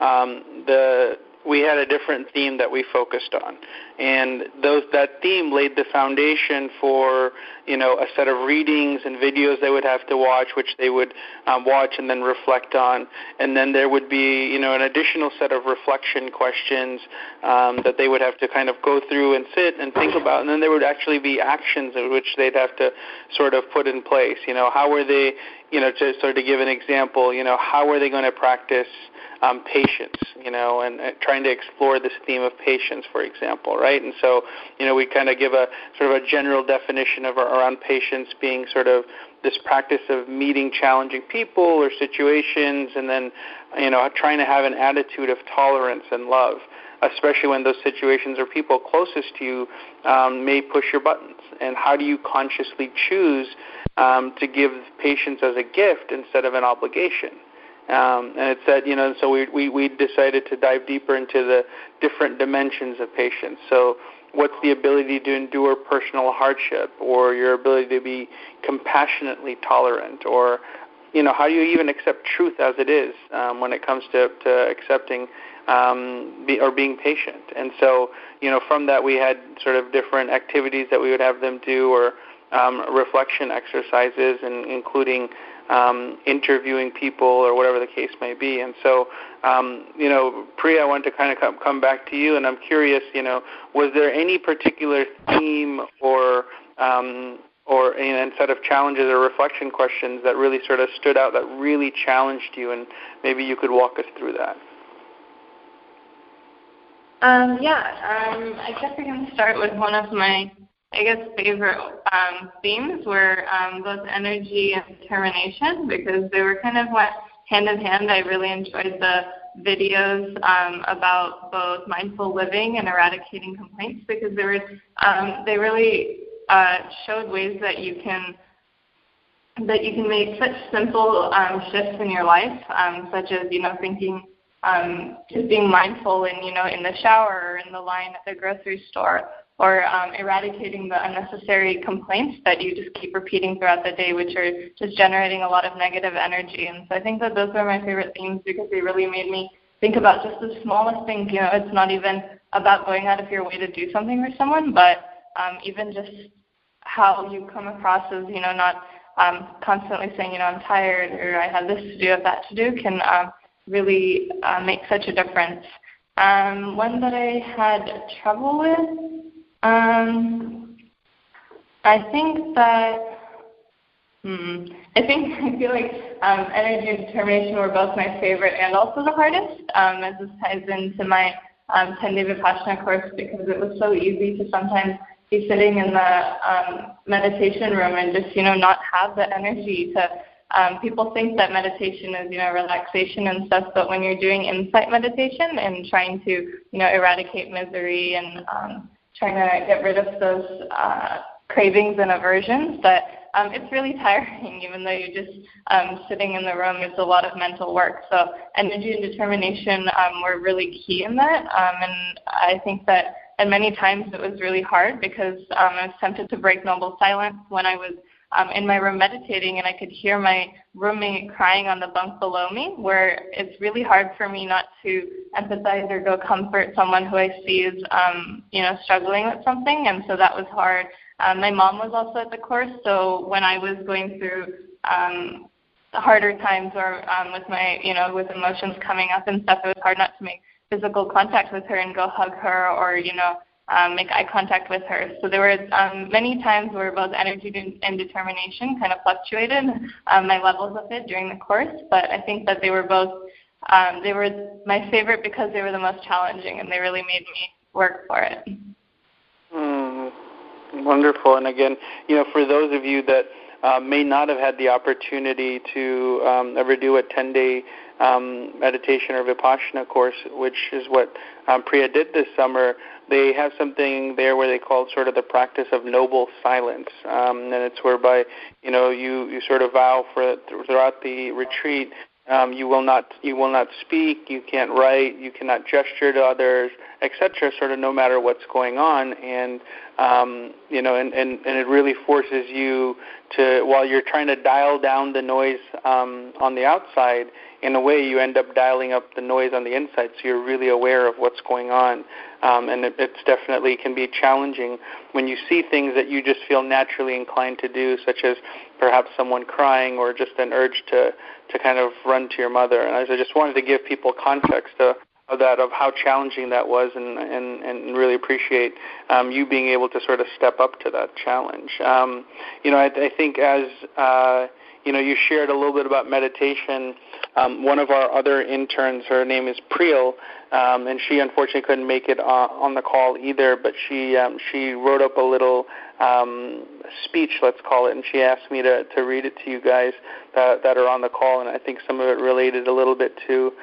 we had a different theme that we focused on, and that theme laid the foundation for a set of readings and videos they would have to watch, which they would watch and then reflect on, and then there would be an additional set of reflection questions that they would have to kind of go through and sit and think about, and then there would actually be actions in which they'd have to sort of put in place. How were they, to sort of give an example, how were they going to practice patience, and trying to explore this theme of patience, for example, right? And so, we kind of give a sort of a general definition of around patience being sort of this practice of meeting challenging people or situations, and then, trying to have an attitude of tolerance and love, especially when those situations or people closest to you may push your buttons. And how do you consciously choose to give patience as a gift instead of an obligation? And it said, so we decided to dive deeper into the different dimensions of patience. So what's the ability to endure personal hardship, or your ability to be compassionately tolerant, or, how do you even accept truth as it is when it comes to accepting or being patient? And so, from that we had sort of different activities that we would have them do, or reflection exercises, and including interviewing people or whatever the case may be. And so, Priya, I want to kind of come back to you, and I'm curious, was there any particular theme or a set of challenges or reflection questions that really sort of stood out, that really challenged you, and maybe you could walk us through that? I guess I can start with one of my, favorite themes were both energy and determination, because they were kind of went hand in hand. I really enjoyed the videos about both mindful living and eradicating complaints, because they really showed ways that you can make such simple shifts in your life, such as thinking, just being mindful in the shower or in the line at the grocery store, or eradicating the unnecessary complaints that you just keep repeating throughout the day, which are just generating a lot of negative energy. And so I think that those were my favorite themes, because they really made me think about just the smallest things. It's not even about going out of your way to do something for someone, but even just how you come across as, not constantly saying, I'm tired, or I have this to do, or that to do, can really make such a difference. One that I had trouble with, I feel like energy and determination were both my favorite and also the hardest, as this ties into my 10-day Vipassana course, because it was so easy to sometimes be sitting in the meditation room and just, not have the energy to. People think that meditation is, relaxation and stuff, but when you're doing insight meditation and trying to, eradicate misery and trying to get rid of those cravings and aversions, that it's really tiring, even though you're just sitting in the room. It's a lot of mental work. So energy and determination were really key in that. And I think that at many times it was really hard, because I was tempted to break noble silence when I was in my room meditating, and I could hear my roommate crying on the bunk below me, where it's really hard for me not to empathize or go comfort someone who I see is, struggling with something. And so that was hard. My mom was also at the course, so when I was going through the harder times, or with my, with emotions coming up and stuff, it was hard not to make physical contact with her and go hug her, or, make eye contact with her. So there were many times where both energy and determination kind of fluctuated, my levels of it during the course. But I think that they were both, they were my favorite because they were the most challenging, and they really made me work for it. Wonderful. And again, for those of you that may not have had the opportunity to ever do a 10-day meditation or Vipassana course, which is what Priya did this summer, they have something there where they call sort of the practice of noble silence, and it's whereby you sort of vow throughout the retreat, you will not speak, you can't write, you cannot gesture to others, etc. Sort of no matter what's going on, and and it really forces you to, while you're trying to dial down the noise on the outside, in a way you end up dialing up the noise on the inside, so you're really aware of what's going on. And it's definitely can be challenging when you see things that you just feel naturally inclined to do, such as perhaps someone crying, or just an urge to kind of run to your mother. And I just wanted to give people context of that, of how challenging that was, and really appreciate you being able to sort of step up to that challenge. I think as you shared a little bit about meditation. One of our other interns, her name is Priyal, and she unfortunately couldn't make it on the call either, but she wrote up a little speech, let's call it, and she asked me to read it to you guys that are on the call, and I think some of it related a little bit to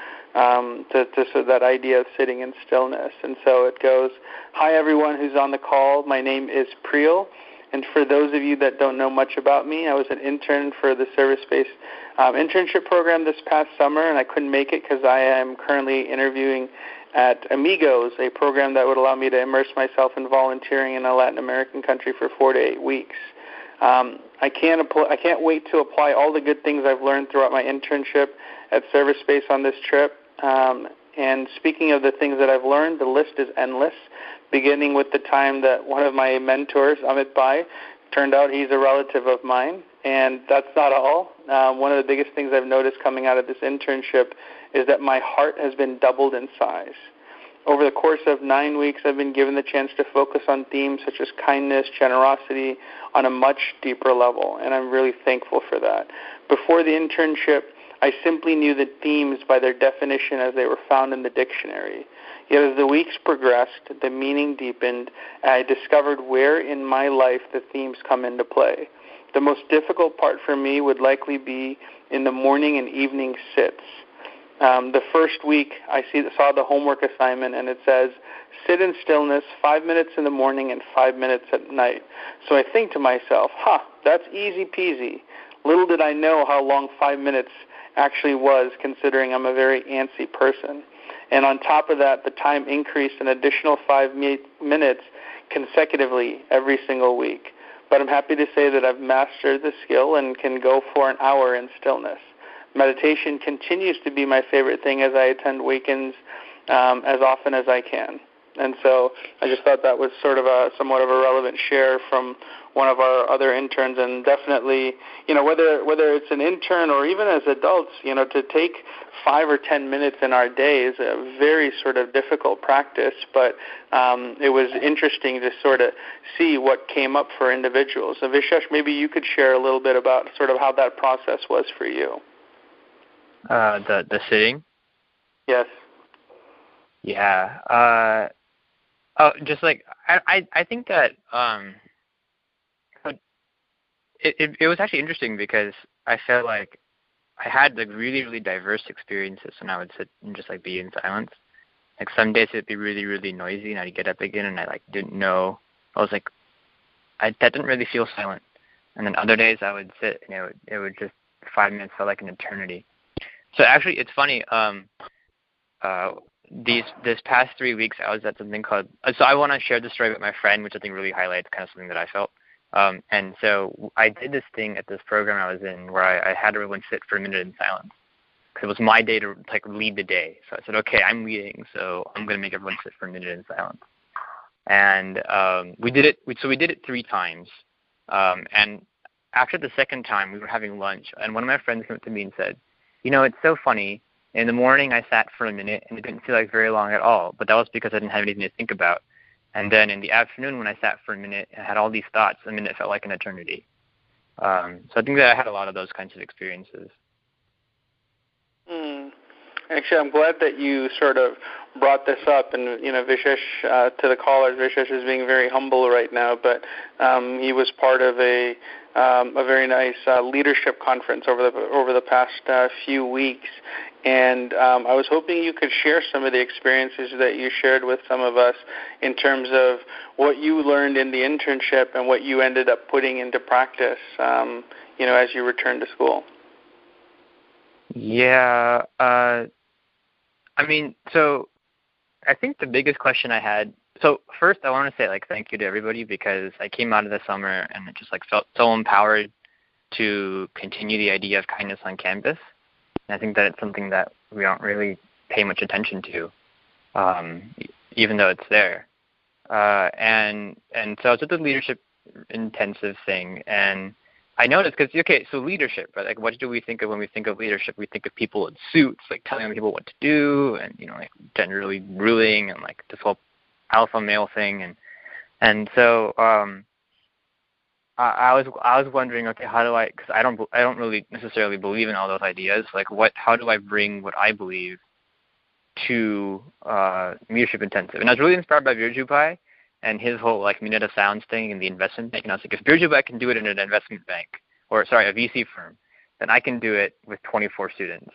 that idea of sitting in stillness. And so it goes, "Hi everyone who's on the call, my name is Priyal, and for those of you that don't know much about me, I was an intern for the service-based internship program this past summer, and I couldn't make it because I am currently interviewing at Amigos, a program that would allow me to immerse myself in volunteering in a Latin American country for 4 to 8 weeks. I can't wait to apply all the good things I've learned throughout my internship at ServiceSpace on this trip. And speaking of the things that I've learned, the list is endless, beginning with the time that one of my mentors, Amit Bai, turned out he's a relative of mine. And that's not all. One of the biggest things I've noticed coming out of this internship is that my heart has been doubled in size. Over the course of 9 weeks, I've been given the chance to focus on themes such as kindness, generosity, on a much deeper level, and I'm really thankful for that. Before the internship, I simply knew the themes by their definition as they were found in the dictionary. Yet as the weeks progressed, the meaning deepened, and I discovered where in my life the themes come into play. The most difficult part for me would likely be in the morning and evening sits. The first week, I saw the homework assignment, and it says, sit in stillness 5 minutes in the morning and 5 minutes at night. So I think to myself, that's easy peasy. Little did I know how long 5 minutes actually was, considering I'm a very antsy person. And on top of that, the time increased an additional 5 minutes consecutively every single week. But I'm happy to say that I've mastered the skill and can go for an hour in stillness. Meditation continues to be my favorite thing as I attend weekends as often as I can. And so I just thought that was sort of somewhat of a relevant share from one of our other interns, and definitely, whether it's an intern or even as adults, to take 5 or 10 minutes in our day is a very sort of difficult practice, but it was interesting to sort of see what came up for individuals. So Vishesh, maybe you could share a little bit about sort of how that process was for you. The sitting? Yes. Yeah. Just like I think that it was actually interesting because I felt like I had like really, really diverse experiences when I would sit and just like be in silence. Like some days it'd be really, really noisy and I'd get up again and I like didn't know. I was like, that didn't really feel silent. And then other days I would sit and it would just 5 minutes felt like an eternity. So actually, it's funny. This past 3 weeks, I was at something called. So I want to share this story with my friend, which I think really highlights kind of something that I felt. And so I did this thing at this program I was in where I had everyone sit for a minute in silence because it was my day to like lead the day. So I said, okay, I'm leading, so I'm going to make everyone sit for a minute in silence. And we did it. So we did it 3 times. And after the second time, we were having lunch, and one of my friends came up to me and said, it's so funny. In the morning, I sat for a minute, and it didn't feel like very long at all, but that was because I didn't have anything to think about. And then in the afternoon, when I sat for a minute, I had all these thoughts. A minute felt like an eternity. So I think that I had a lot of those kinds of experiences. Actually, I'm glad that you sort of brought this up. And, Vishesh, to the callers, Vishesh is being very humble right now, but he was part of a very nice leadership conference over the past few weeks. And I was hoping you could share some of the experiences that you shared with some of us in terms of what you learned in the internship and what you ended up putting into practice, as you returned to school. Yeah. So I think the biggest question I had, so first I want to say thank you to everybody because I came out of the summer and it just felt so empowered to continue the idea of kindness on campus. And I think that it's something that we don't really pay much attention to, even though it's there. And so I was at the leadership intensive thing, and I noticed so leadership, right? What do we think of when we think of leadership? We think of people in suits, telling people what to do, and generally ruling, and this whole alpha male thing, and so I was wondering, okay, how do I? Because I don't really necessarily believe in all those ideas. How do I bring what I believe to leadership intensive? And I was really inspired by Virju Pai, and his whole like minute of silence thing in the investment bank. And I was like, if Birjubat can do it in an investment bank, a VC firm, then I can do it with 24 students.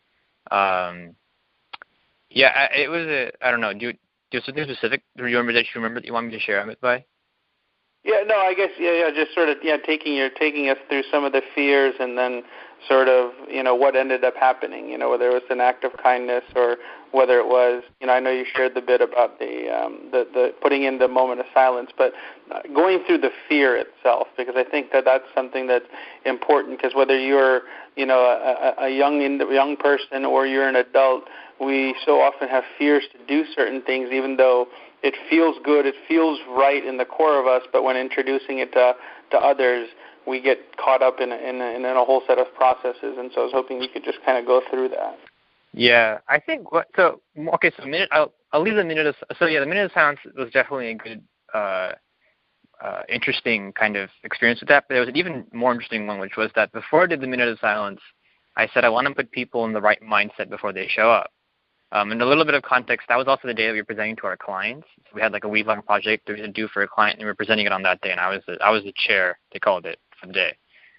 It was I don't know. Do you have something specific you remember that you want me to share it by? Yeah, no, I guess just sort of taking us through some of the fears, and then sort of what ended up happening. Whether it was an act of kindness or whether it was I know you shared the bit about the putting in the moment of silence, but going through the fear itself, because I think that's something that's important. Because whether you're a young person or you're an adult, we so often have fears to do certain things, even though it feels good, it feels right in the core of us, but when introducing it to others, we get caught up in a whole set of processes. And so I was hoping you could just kind of go through that. Yeah, I think I'll leave the minute of the minute of silence was definitely a good, interesting kind of experience with that. But there was an even more interesting one, which was that before I did the minute of silence, I said I want to put people in the right mindset before they show up. And a little bit of context, that was also the day that we were presenting to our clients. So we had like a week-long project to do for a client, and we were presenting it on that day, and I was the chair, they called it, for the day.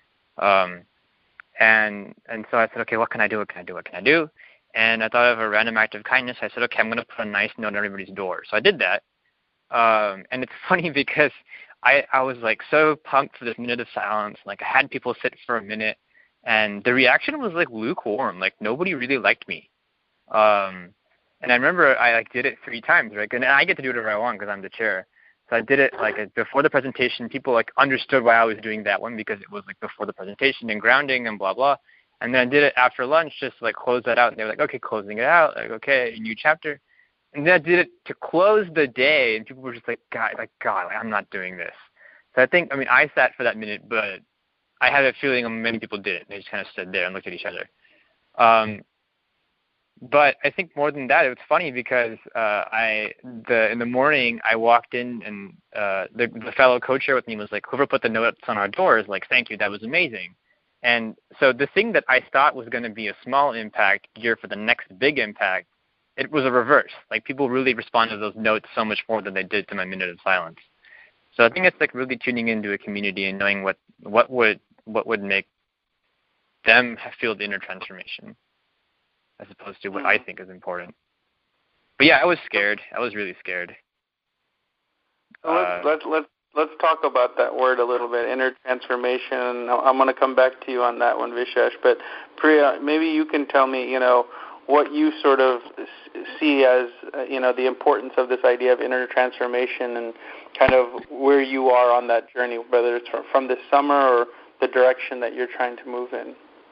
And so I said, okay, what can I do? And I thought of a random act of kindness. I said, okay, I'm going to put a nice note on everybody's door. So I did that. And it's funny because I was like so pumped for this minute of silence. Like I had people sit for a minute, and the reaction was like lukewarm. Like nobody really liked me. And I remember I like did it 3 times, right? And I get to do it whatever I want because I'm the chair. So I did it like before the presentation. People like understood why I was doing that one because it was like before the presentation and grounding and blah blah. And then I did it after lunch, just like close that out. And they were like, okay, closing it out. Like okay, a new chapter. And then I did it to close the day, and people were just like, God, I'm not doing this. So I sat for that minute, but I had a feeling many people didn't. They just kind of stood there and looked at each other. But I think more than that, it was funny because in the morning I walked in, and the fellow co-chair with me was like, whoever put the notes on our doors, like, thank you, that was amazing. And so the thing that I thought was going to be a small impact geared for the next big impact, it was a reverse. Like people really responded to those notes so much more than they did to my minute of silence. So I think it's like really tuning into a community and knowing what would make them feel the inner transformation, as opposed to what I think is important. But yeah, I was scared. I was really scared. Let's talk about that word a little bit, inner transformation. I'm going to come back to you on that one, Vishesh. But Priya, maybe you can tell me, what you sort of see as, the importance of this idea of inner transformation and kind of where you are on that journey, whether it's from this summer or the direction that you're trying to move in.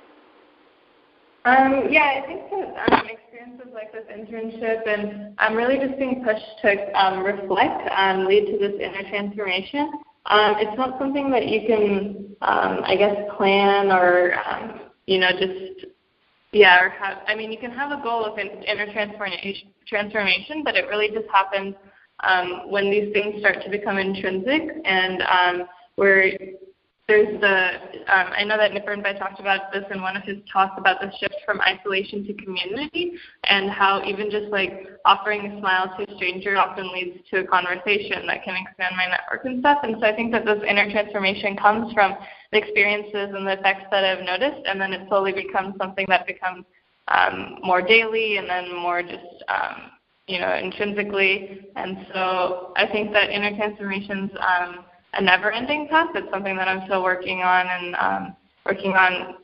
I think that experiences like this internship and I'm really just being pushed to reflect and lead to this inner transformation. It's not something that you can, plan or, you can have a goal of an inner transformation, but it really just happens when these things start to become intrinsic and where there's I know that Nipernbhai talked about this in one of his talks about the shift from isolation to community and how even just like offering a smile to a stranger often leads to a conversation that can expand my network and stuff. And so I think that this inner transformation comes from the experiences and the effects that I've noticed, and then it slowly becomes something that becomes more daily and then more just, intrinsically. And so I think that inner transformation's a never-ending path. It's something that I'm still working on and working on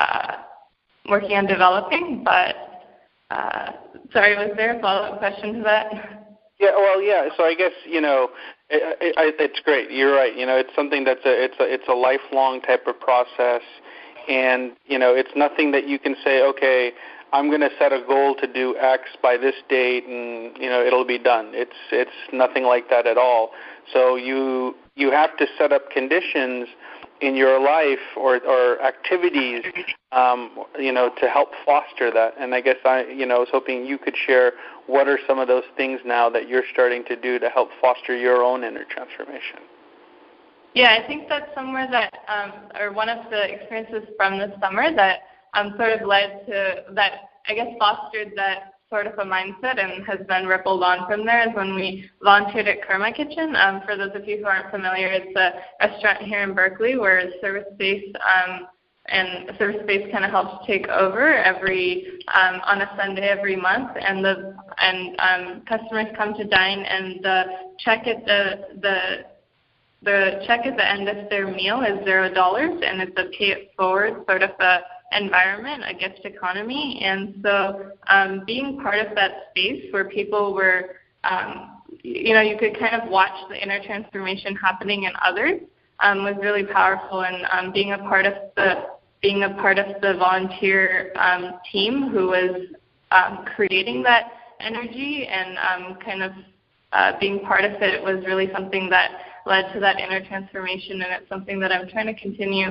developing. But sorry, was there a follow-up question to that? Yeah. So I guess it's great. You're right. It's something that's it's a lifelong type of process, and it's nothing that you can say, okay, I'm going to set a goal to do X by this date, and it'll be done. It's nothing like that at all. So you have to set up conditions in your life or activities, to help foster that. And I guess I was hoping you could share what are some of those things now that you're starting to do to help foster your own inner transformation. Yeah, I think that's somewhere that, or one of the experiences from this summer that sort of led to that, I guess, fostered that sort of a mindset and has then rippled on from there is when we volunteered at Karma Kitchen. For those of you who aren't familiar, it's a restaurant here in Berkeley where service-based and service-based kind of helps take over every on a Sunday every month, and customers come to dine, and the check at the end of their meal is $0, and it's a pay it forward sort of a environment, a gift economy. And so being part of that space where people were, you could kind of watch the inner transformation happening in others was really powerful. And being a part of the volunteer team who was creating that energy and kind of being part of it was really something that led to that inner transformation, and it's something that I'm trying to continue.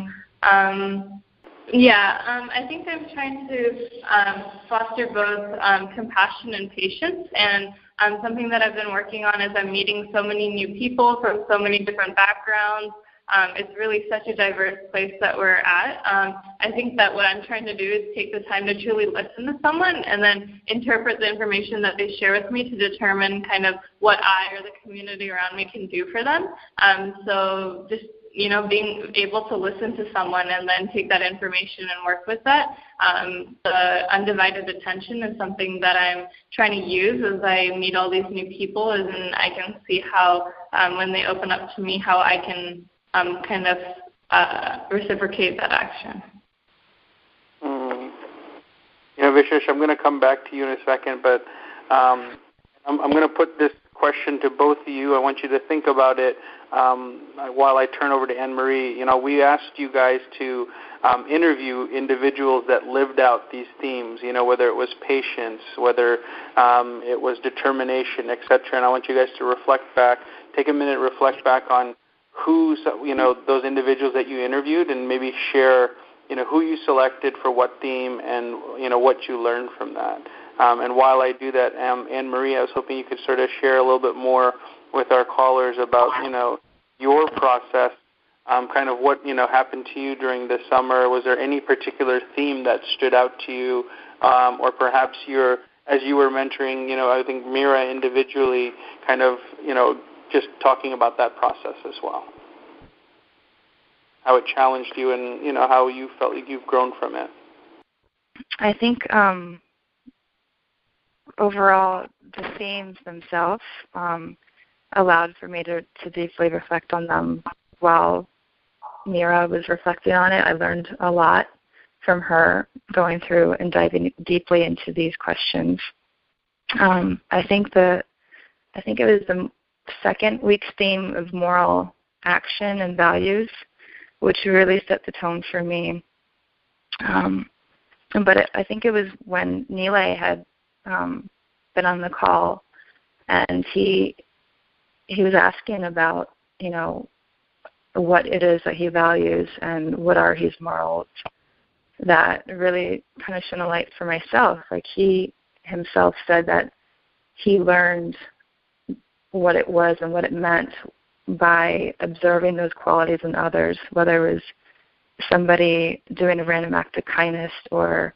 I think I'm trying to foster both compassion and patience, and something that I've been working on is I'm meeting so many new people from so many different backgrounds. It's really such a diverse place that we're at. I think that what I'm trying to do is take the time to truly listen to someone and then interpret the information that they share with me to determine kind of what I or the community around me can do for them. So just, being able to listen to someone and then take that information and work with that. The undivided attention is something that I'm trying to use as I meet all these new people, and I can see how when they open up to me, how I can kind of reciprocate that action. Vishesh, I'm going to come back to you in a second, but I'm going to put this question to both of you. I want you to think about it while I turn over to Anne-Marie. We asked you guys to interview individuals that lived out these themes, whether it was patience, whether it was determination, etc. And I want you guys to reflect back, take a minute, reflect back on who's, those individuals that you interviewed, and maybe share, who you selected for what theme and, what you learned from that. And while I do that, Anne-Marie, I was hoping you could sort of share a little bit more with our callers about, your process, kind of what, happened to you during the summer. Was there any particular theme that stood out to you? Or perhaps as you were mentoring, I think Mira individually kind of, just talking about that process as well, how it challenged you and, how you felt like you've grown from it. I think overall the themes themselves allowed for me to deeply reflect on them while Mira was reflecting on it. I learned a lot from her going through and diving deeply into these questions. I think it was the second week's theme of moral action and values, which really set the tone for me. But I think it was when Nilay had been on the call, and he was asking about, what it is that he values and what are his morals, that really kind of shone a light for myself. Like he himself said that he learned what it was and what it meant by observing those qualities in others, whether it was somebody doing a random act of kindness or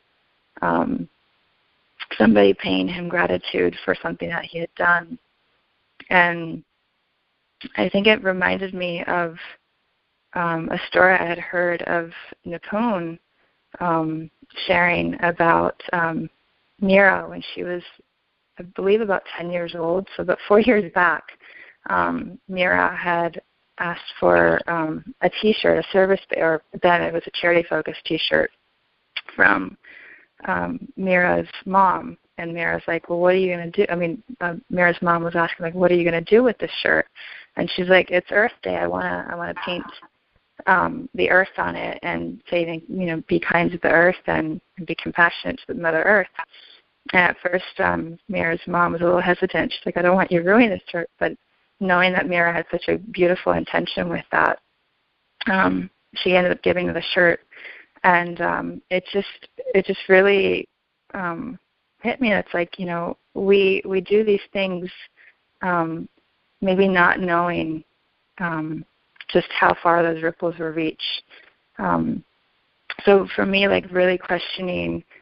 somebody paying him gratitude for something that he had done. And I think it reminded me of a story I had heard of Nipun sharing about Mira when she was, I believe, about 10 years old. So about 4 years back, Mira had asked for a T-shirt, a service, or then it was a charity-focused T-shirt from Mira's mom. And Mira's like, well, what are you going to do? I mean, Mira's mom was asking, like, what are you going to do with this shirt? And she's like, it's Earth Day. I want to paint the earth on it and say, be kind to the earth and be compassionate to the Mother Earth. And at first, Mira's mom was a little hesitant. She's like, I don't want you to ruin this shirt. But knowing that Mira had such a beautiful intention with that, she ended up giving her the shirt. And it just really hit me. It's like, we do these things maybe not knowing just how far those ripples will reach. So for me, like really questioning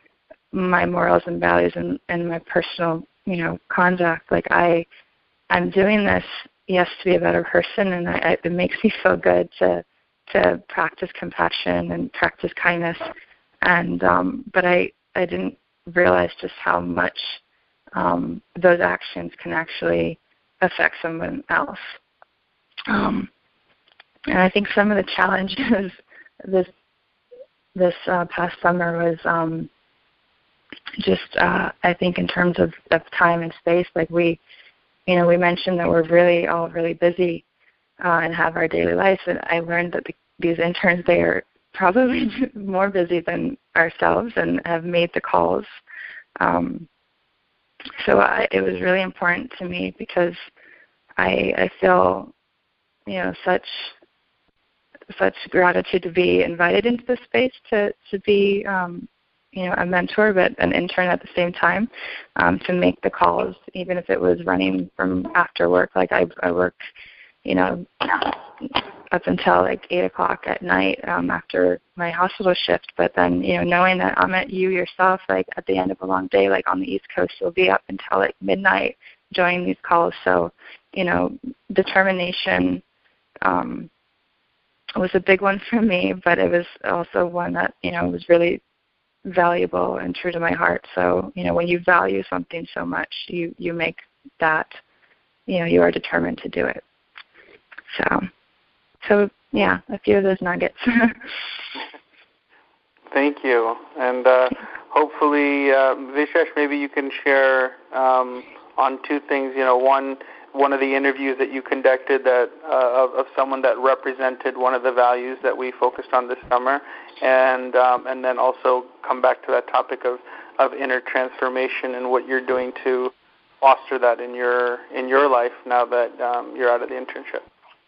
my morals and values and my personal, conduct. Like I'm doing this, yes, to be a better person, and it makes me feel good to practice compassion and practice kindness. And but I didn't realize just how much those actions can actually affect someone else. And I think some of the challenges this past summer was just I think in terms of time and space. Like we mentioned that we're all really busy and have our daily lives, and I learned that these interns, they are probably more busy than ourselves and have made the calls. So it was really important to me because I feel such gratitude to be invited into this space to be a mentor, but an intern at the same time, to make the calls, even if it was running from after work. Like I worked, up until like 8 o'clock at night after my hospital shift. But then, knowing that Amit, you yourself, like at the end of a long day, like on the East Coast, you'll be up until like midnight joining these calls. So, determination was a big one for me, but it was also one that, was really valuable and true to my heart. So, when you value something so much, you make that, you are determined to do it. So yeah, a few of those nuggets. Thank you. And hopefully, Vishesh, maybe you can share on two things. One of the interviews that you conducted that of someone that represented one of the values that we focused on this summer, and then also come back to that topic of inner transformation and what you're doing to foster that in your life now that you're out of the internship.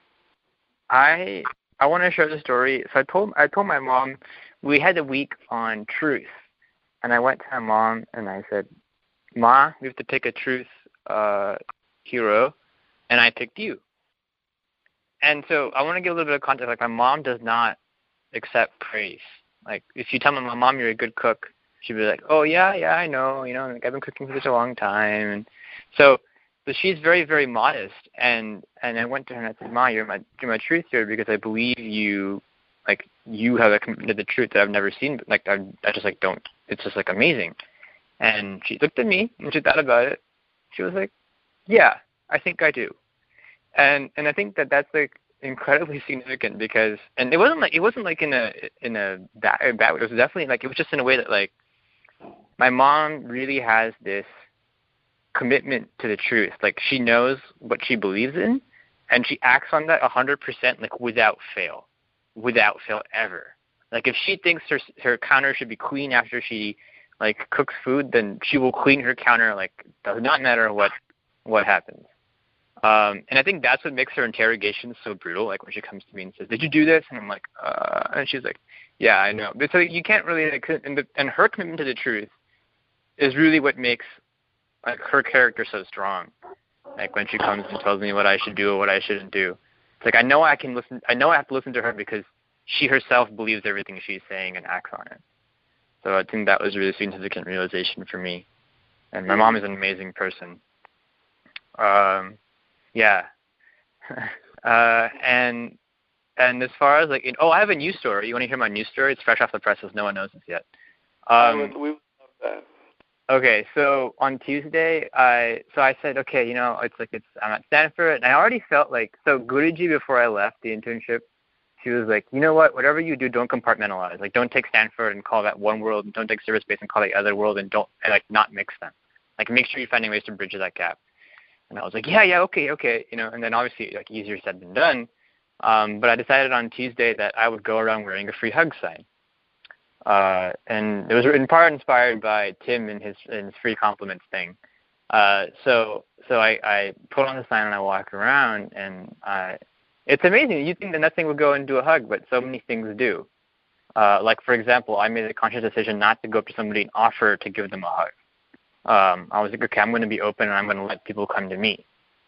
I want to share the story. So I told my mom we had a week on truth, and I went to my mom and I said, "Ma, we have to pick a truth hero," and I picked you. And so I want to give a little bit of context. Like, my mom does not accept praise. Like, if you tell my mom you're a good cook, she'd be like, "Oh yeah, I know. Like, I've been cooking for such a long time." And so she's very, very modest. And I went to her and I said, "Ma, you're my truth hero because I believe you. Like, you have a commitment to the truth that I've never seen. But like, I just like don't. It's just like amazing." And she looked at me and she thought about it. She was like, "Yeah, I think I do." And I think that's like incredibly significant because, and it wasn't like in a bad way. It was definitely like, it was just in a way that, like, my mom really has this commitment to the truth. Like, she knows what she believes in, and she acts on that 100%, like, without fail ever. Like, if she thinks her counter should be clean after she, like, cooks food, then she will clean her counter. Like, does not matter what happens. And I think that's what makes her interrogation so brutal. Like, when she comes to me and says, "Did you do this?" And I'm like, and she's like, "Yeah, I know." But so you can't really, like, and her commitment to the truth is really what makes, like, her character so strong. Like, when she comes and tells me what I should do or what I shouldn't do, it's like, I know I have to listen to her because she herself believes everything she's saying and acts on it. So I think that was a really significant realization for me. And my mom is an amazing person. Yeah. And as far as, like, I have a news story. You want to hear my news story? It's fresh off the presses. No one knows this yet. We would love that. Okay, so on Tuesday, I said, okay, I'm at Stanford, and I already felt like, so Guruji, before I left the internship, she was like, "You know what, whatever you do, don't compartmentalize. Like, don't take Stanford and call that one world, and don't take service-based and call that other world, and not mix them. Like, make sure you're finding ways to bridge that gap." And I was like, yeah, okay, and then obviously, like, easier said than done. But I decided on Tuesday that I would go around wearing a free hug sign. And it was in part inspired by Tim and his free compliments thing. So I put on the sign and I walk around, and it's amazing. You think that nothing would go and do a hug, but so many things do. Like, for example, I made a conscious decision not to go up to somebody and offer to give them a hug. I was like, okay, I'm going to be open and I'm going to let people come to me.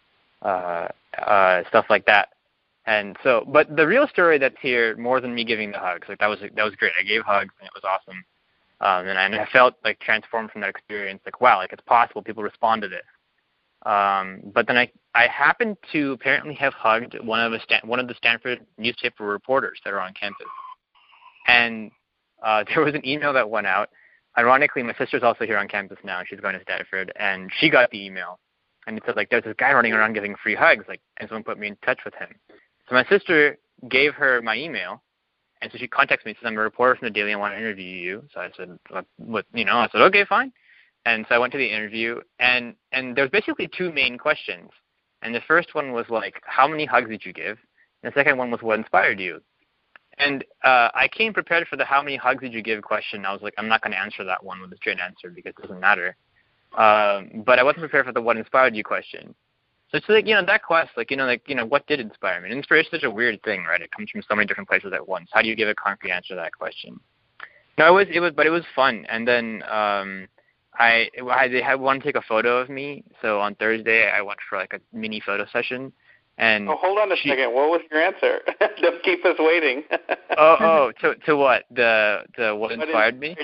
Stuff like that. And so, but the real story that's here, more than me giving the hugs, like, that was great. I gave hugs and it was awesome. And I felt like transformed from that experience. Like, wow, like it's possible people respond to this. But then I happened to apparently have hugged one of the Stanford newspaper reporters that are on campus. And there was an email that went out. Ironically, my sister's also here on campus now. She's going to Stanford, and she got the email. And it said, like, there's this guy running around giving free hugs, like, and someone put me in touch with him. So my sister gave her my email, and so she contacted me and said, I'm a reporter from the Daily, I want to interview you. So I said, what, I said, okay, fine. And so I went to the interview, and there was basically two main questions. And the first one was, like, how many hugs did you give? And the second one was, what inspired you? And I came prepared for the how many hugs did you give question. I was like, I'm not going to answer that one with a straight answer because it doesn't matter. But I wasn't prepared for the what inspired you question. So it's like, that quest, what did inspire me? And inspiration is such a weird thing, right? It comes from so many different places at once. How do you give a concrete answer to that question? No, it was fun. And then they had one take a photo of me. So on Thursday, I went for like a mini photo session. And hold on a second. What was your answer? Don't keep us waiting. To what? The what inspired me?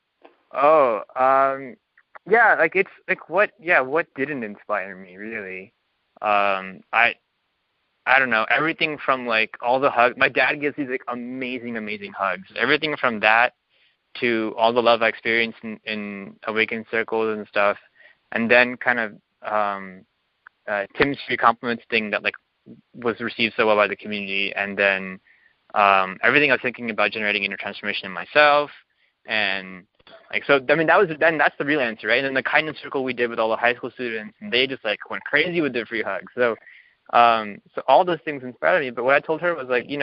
Yeah, like it's like what didn't inspire me really? I don't know. Everything from like all the hugs. My dad gives these like amazing hugs. Everything from that to all the love I experienced in Awakened Circles and stuff, and then kind of Tim's free compliments thing that like was received so well by the community, and then everything I was thinking about generating inner transformation in myself, and like so. I mean, that's the real answer, right? And then the kindness circle we did with all the high school students, and they just like went crazy with their free hugs. So, so all those things inspired me. But what I told her was like,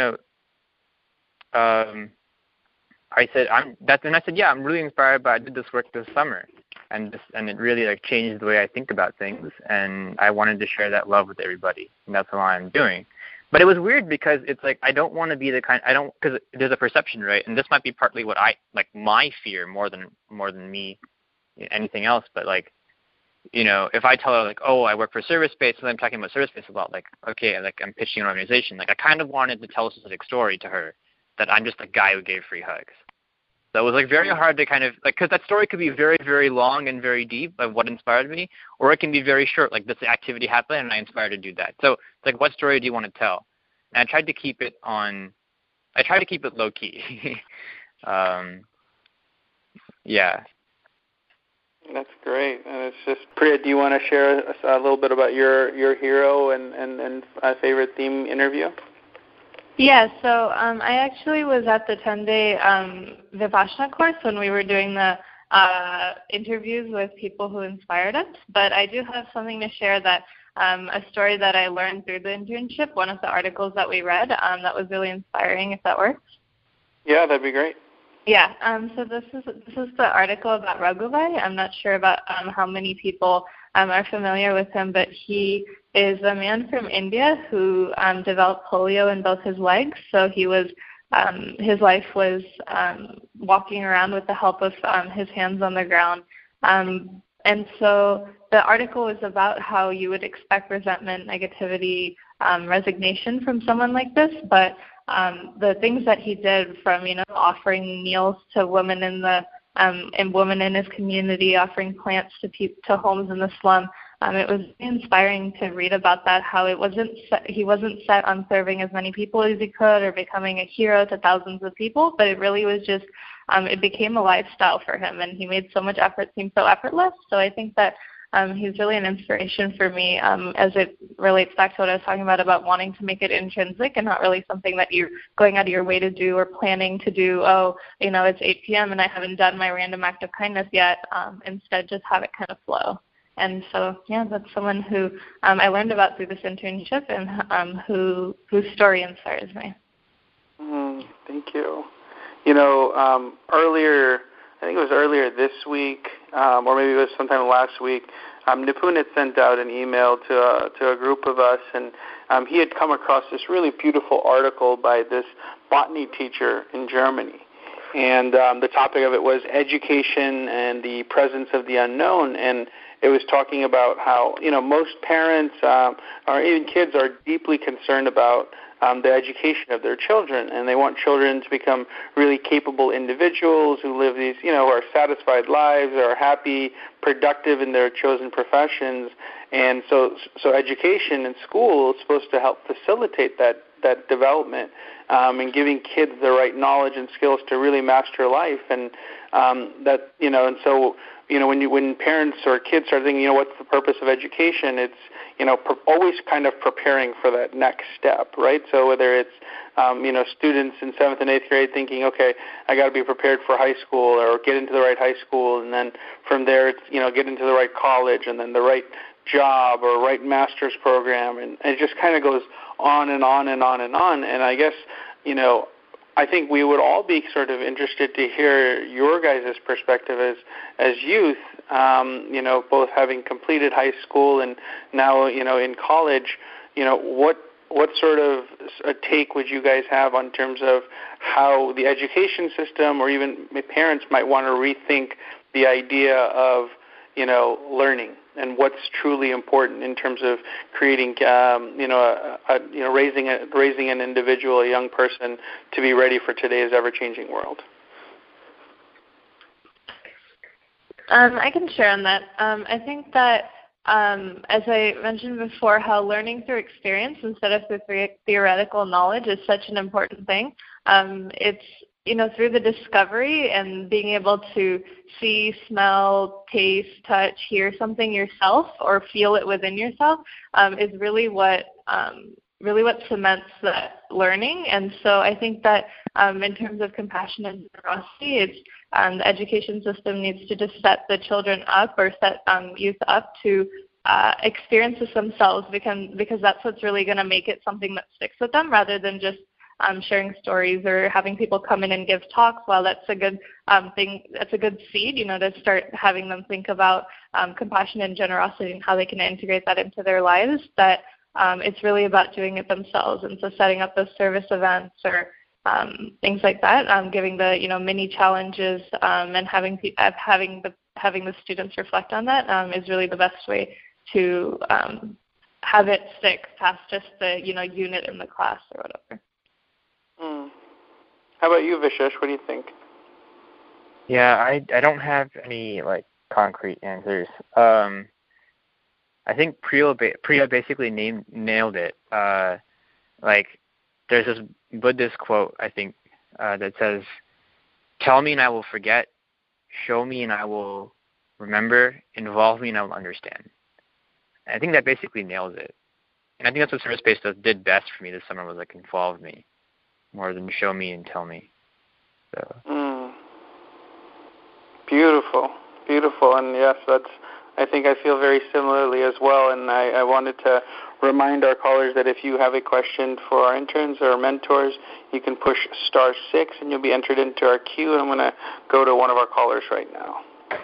I said yeah, I'm really inspired by I did this work this summer. And it really like changed the way I think about things, and I wanted to share that love with everybody, and that's what I'm doing. But it was weird because it's like I don't want to be because there's a perception, right? And this might be partly what I like my fear more than me, anything else. But like, if I tell her like, oh, I work for service-based, and I'm talking about service-based a lot, like okay, like I'm pitching an organization, like I kind of wanted to tell a specific story to her that I'm just a guy who gave free hugs. So it was like very hard to kind of like, because that story could be very, very long and very deep, like what inspired me, or it can be very short, like this activity happened and I inspired to do that. So it's like, what story do you want to tell? And I tried to keep it low key. Yeah. That's great, and it's just Priya. Do you want to share a little bit about your hero and favorite theme interview? Yeah, so I actually was at the 10-day Vipassana course when we were doing the interviews with people who inspired us. But I do have something to share that a story that I learned through the internship, one of the articles that we read that was really inspiring, if that works. Yeah, that'd be great. Yeah, so this is the article about Raghubhai. I'm not sure about how many people are familiar with him, but he is a man from India who developed polio in both his legs. So he was his life was walking around with the help of his hands on the ground. And so the article is about how you would expect resentment, negativity, resignation from someone like this, but the things that he did, from offering meals to women in the and women in his community, offering plants to homes in the slum. It was inspiring to read about that, how he wasn't set on serving as many people as he could or becoming a hero to thousands of people, but it really was just, it became a lifestyle for him, and he made so much effort seem so effortless. So I think that he's really an inspiration for me as it relates back to what I was talking about wanting to make it intrinsic and not really something that you're going out of your way to do or planning to do. It's 8 p.m. and I haven't done my random act of kindness yet. Instead, just have it kind of flow. And so, yeah, that's someone who I learned about through this internship and whose story inspires me. Thank you. Earlier, I think it was earlier this week, or maybe it was sometime last week, Nipun had sent out an email to a group of us, and he had come across this really beautiful article by this botany teacher in Germany. And the topic of it was education and the presence of the unknown. And it was talking about how, most parents or even kids are deeply concerned about the education of their children, and they want children to become really capable individuals who live these, who are satisfied lives, are happy, productive in their chosen professions. And so education in school is supposed to help facilitate that development, and giving kids the right knowledge and skills to really master life. And when parents or kids are thinking, what's the purpose of education, it's always kind of preparing for that next step, right? So whether it's students in 7th and 8th grade thinking, okay, I got to be prepared for high school or get into the right high school, and then from there it's get into the right college and then the right job or right master's program, and it just kind of goes on and on and on and on. And I guess I think we would all be sort of interested to hear your guys' perspective as youth, both having completed high school and now, in college, what sort of a take would you guys have on terms of how the education system or even parents might want to rethink the idea of, learning and what's truly important in terms of creating, raising an individual, a young person, to be ready for today's ever-changing world? I can share on that. I think that, as I mentioned before, how learning through experience instead of through theoretical knowledge is such an important thing. It's through the discovery and being able to see, smell, taste, touch, hear something yourself or feel it within yourself is really what cements that learning. And so I think that in terms of compassion and generosity, it's the education system needs to just set the children up or set youth up to experience this themselves, because that's what's really going to make it something that sticks with them, rather than just sharing stories or having people come in and give talks. While that's a good thing, that's a good seed, to start having them think about compassion and generosity and how they can integrate that into their lives, that it's really about doing it themselves. And so setting up those service events or things like that, giving the mini challenges and having the students reflect on that is really the best way to have it stick past just the unit in the class or whatever. How about you, Vishesh? What do you think? Yeah, I don't have any concrete answers. I think Priya basically nailed it. There's this Buddhist quote, I think, that says, "Tell me and I will forget, show me and I will remember, involve me and I will understand." And I think that basically nails it. And I think that's what Service Space did best for me this summer, was involve me more than show me and tell me. So. Beautiful. And yes, I think I feel very similarly as well. And I wanted to remind our callers that if you have a question for our interns or mentors, you can push *6 and you'll be entered into our queue. And I'm going to go to one of our callers right now.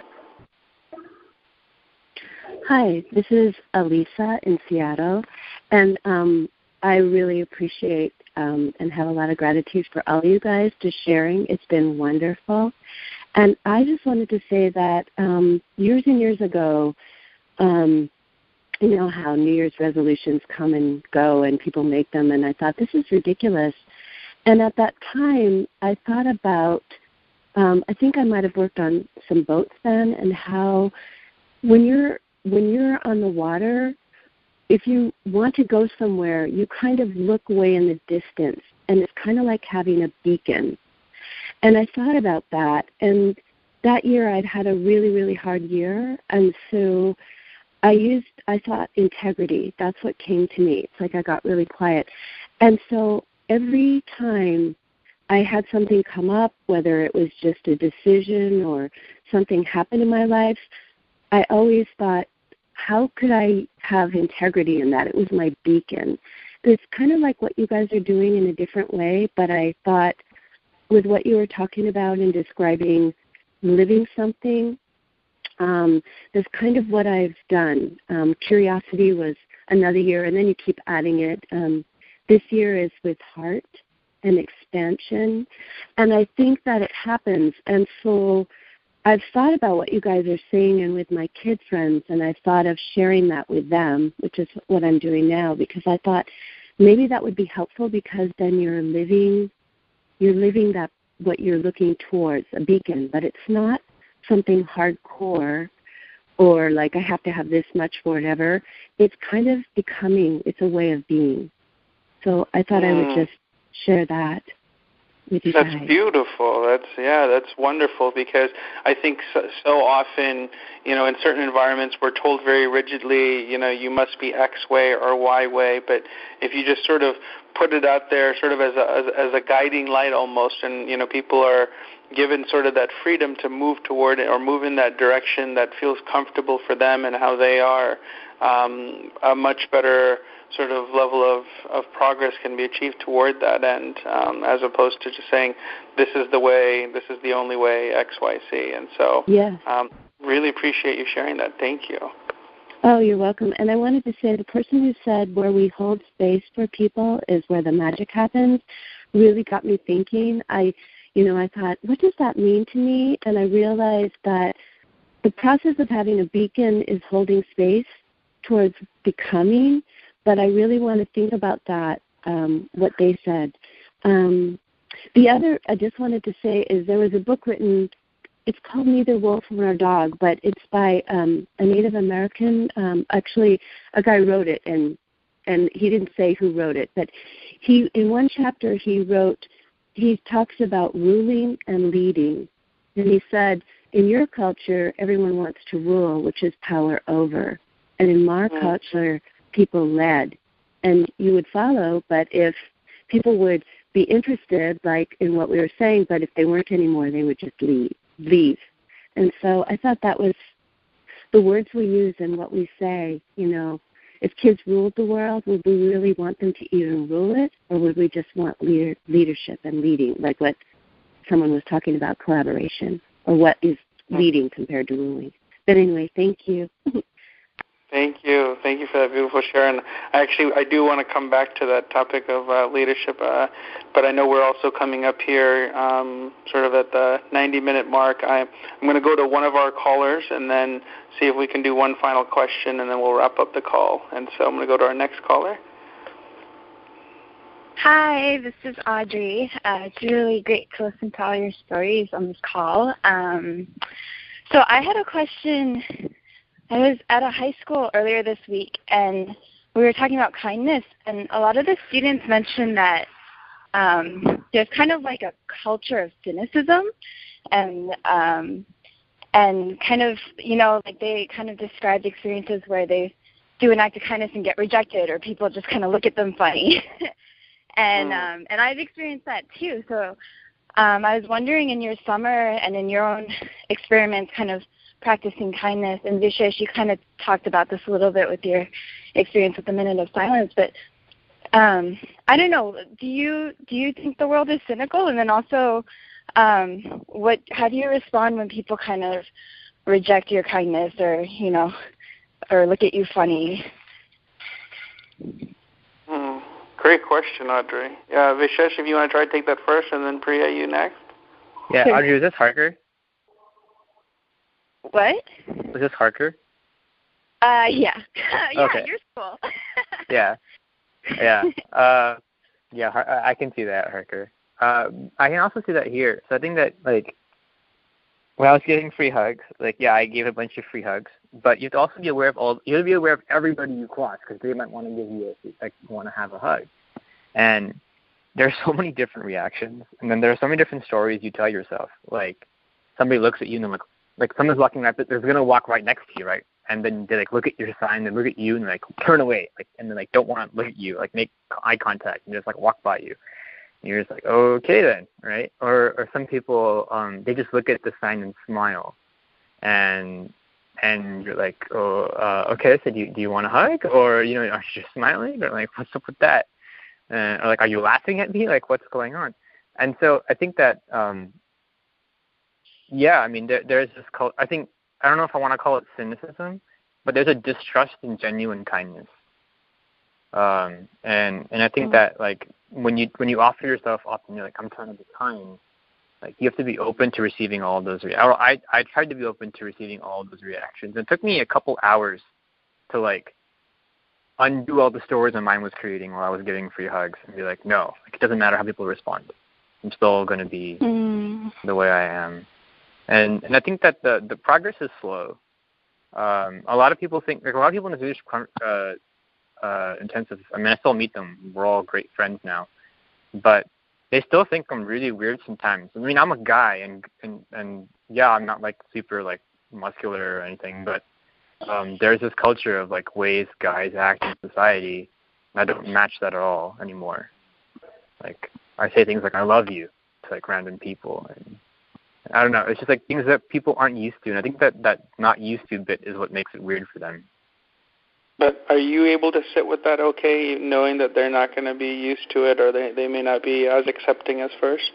Hi, this is Elisa in Seattle, and I really appreciate and have a lot of gratitude for all you guys just sharing. It's been wonderful. And I just wanted to say that years and years ago, you know how New Year's resolutions come and go and people make them, and I thought, this is ridiculous. And at that time, I thought about, I think I might have worked on some boats then, and how when you're on the water, if you want to go somewhere, you kind of look way in the distance, and it's kind of like having a beacon. And I thought about that, and that year I'd had a really, really hard year, and so I thought integrity. That's what came to me. It's like I got really quiet. And so every time I had something come up, whether it was just a decision or something happened in my life, I always thought, how could I have integrity in that? It was my beacon. It's kind of like what you guys are doing in a different way, but I thought with what you were talking about and describing living something, that's kind of what I've done. Curiosity was another year, and then you keep adding it. This year is with heart and expansion, and I think that it happens. And so I've thought about what you guys are saying and with my kid friends, and I've thought of sharing that with them, which is what I'm doing now, because I thought maybe that would be helpful, because then you're living that what you're looking towards, a beacon, but it's not something hardcore or like I have to have this much for whatever. It's kind of becoming, it's a way of being. So I thought I would just share that with you guys. That's beautiful. That's wonderful, because I think so often, in certain environments we're told very rigidly, you must be X way or Y way, but if you just sort of put it out there sort of as a guiding light almost, and people are given sort of that freedom to move toward it or move in that direction that feels comfortable for them and how they are, a much better sort of level of progress can be achieved toward that end, as opposed to just saying this is the way, this is the only way, X, Y, C. And so really appreciate you sharing that. Thank you. Oh, you're welcome. And I wanted to say the person who said where we hold space for people is where the magic happens really got me thinking. I thought, what does that mean to me? And I realized that the process of having a beacon is holding space towards becoming, but I really want to think about that, what they said. The other I just wanted to say is there was a book written, it's called Neither Wolf Nor Dog, but it's by a Native American. Actually, a guy wrote it, and he didn't say who wrote it, but he in one chapter he talks about ruling and leading. And he said, in your culture, everyone wants to rule, which is power over. And in my culture, people led. And you would follow, but if people would be interested, like in what we were saying, but if they weren't anymore, they would just leave. And so I thought that was the words we use and what we say, if kids ruled the world, would we really want them to even rule it, or would we just want leadership and leading, like what someone was talking about, collaboration, or what is leading compared to ruling? But anyway, thank you. Thank you. Thank you for that beautiful share. And I do want to come back to that topic of leadership, but I know we're also coming up here sort of at the 90-minute mark. I'm going to go to one of our callers and then see if we can do one final question, and then we'll wrap up the call. And so I'm going to go to our next caller. Hi, this is Audrey. It's really great to listen to all your stories on this call. So I had a question. I was at a high school earlier this week, and we were talking about kindness, and a lot of the students mentioned that there's kind of like a culture of cynicism, and kind of, like they kind of described experiences where they do an act of kindness and get rejected, or people just kind of look at them funny. And I've experienced that too. So I was wondering, in your summer and in your own experiments kind of practicing kindness, and Vishesh, you kind of talked about this a little bit with your experience with the Minute of Silence, but I don't know, do you think the world is cynical? And then also, how do you respond when people kind of reject your kindness, or or look at you funny? Great question, Audrey. Vishesh, if you want to try to take that first, and then Priya, you next. Yeah, sure. Audrey, is this Harker? What? Is this Harker? Yeah. Okay. You're cool. Yeah. I can see that, Harker. I can also see that here. So I think that, like, when I was getting free hugs, I gave a bunch of free hugs, but you have to also be aware of everybody you cross, because they might want to give you want to have a hug. And there's so many different reactions, and then there are so many different stories you tell yourself. Like, somebody looks at you and they're like someone's walking right, they're going to walk right next to you, right? And then they look at your sign, and look at you, and turn away, and then don't want to look at you, make eye contact, and just walk by you. And you're just okay then, right? Or some people, they just look at the sign and smile, and you're okay. So do you want a hug, or are you just smiling, or what's up with that? Or are you laughing at me? What's going on? And so I think that. There's this I don't know if I want to call it cynicism, but there's a distrust in genuine kindness. And I think that when you offer yourself often, you're I'm trying to be kind. You have to be open to receiving all of those. I tried to be open to receiving all of those reactions. It took me a couple hours to undo all the stories my mind was creating while I was giving free hugs and be like, no, like, it doesn't matter how people respond. I'm still going to be the way I am. And I think that the progress is slow. A lot of people think, like a lot of people in the Swedish intensive, I mean, I still meet them. We're all great friends now. But they still think I'm really weird sometimes. I mean, I'm a guy, and yeah, I'm not like super like muscular or anything, but there's this culture of like ways guys act in society. And I don't match that at all anymore. Like I say things like "I love you" to like random people, and I don't know. It's just like things that people aren't used to, and I think that not used to bit is what makes it weird for them. But are you able to sit with that okay, knowing that they're not going to be used to it, or they may not be as accepting as first?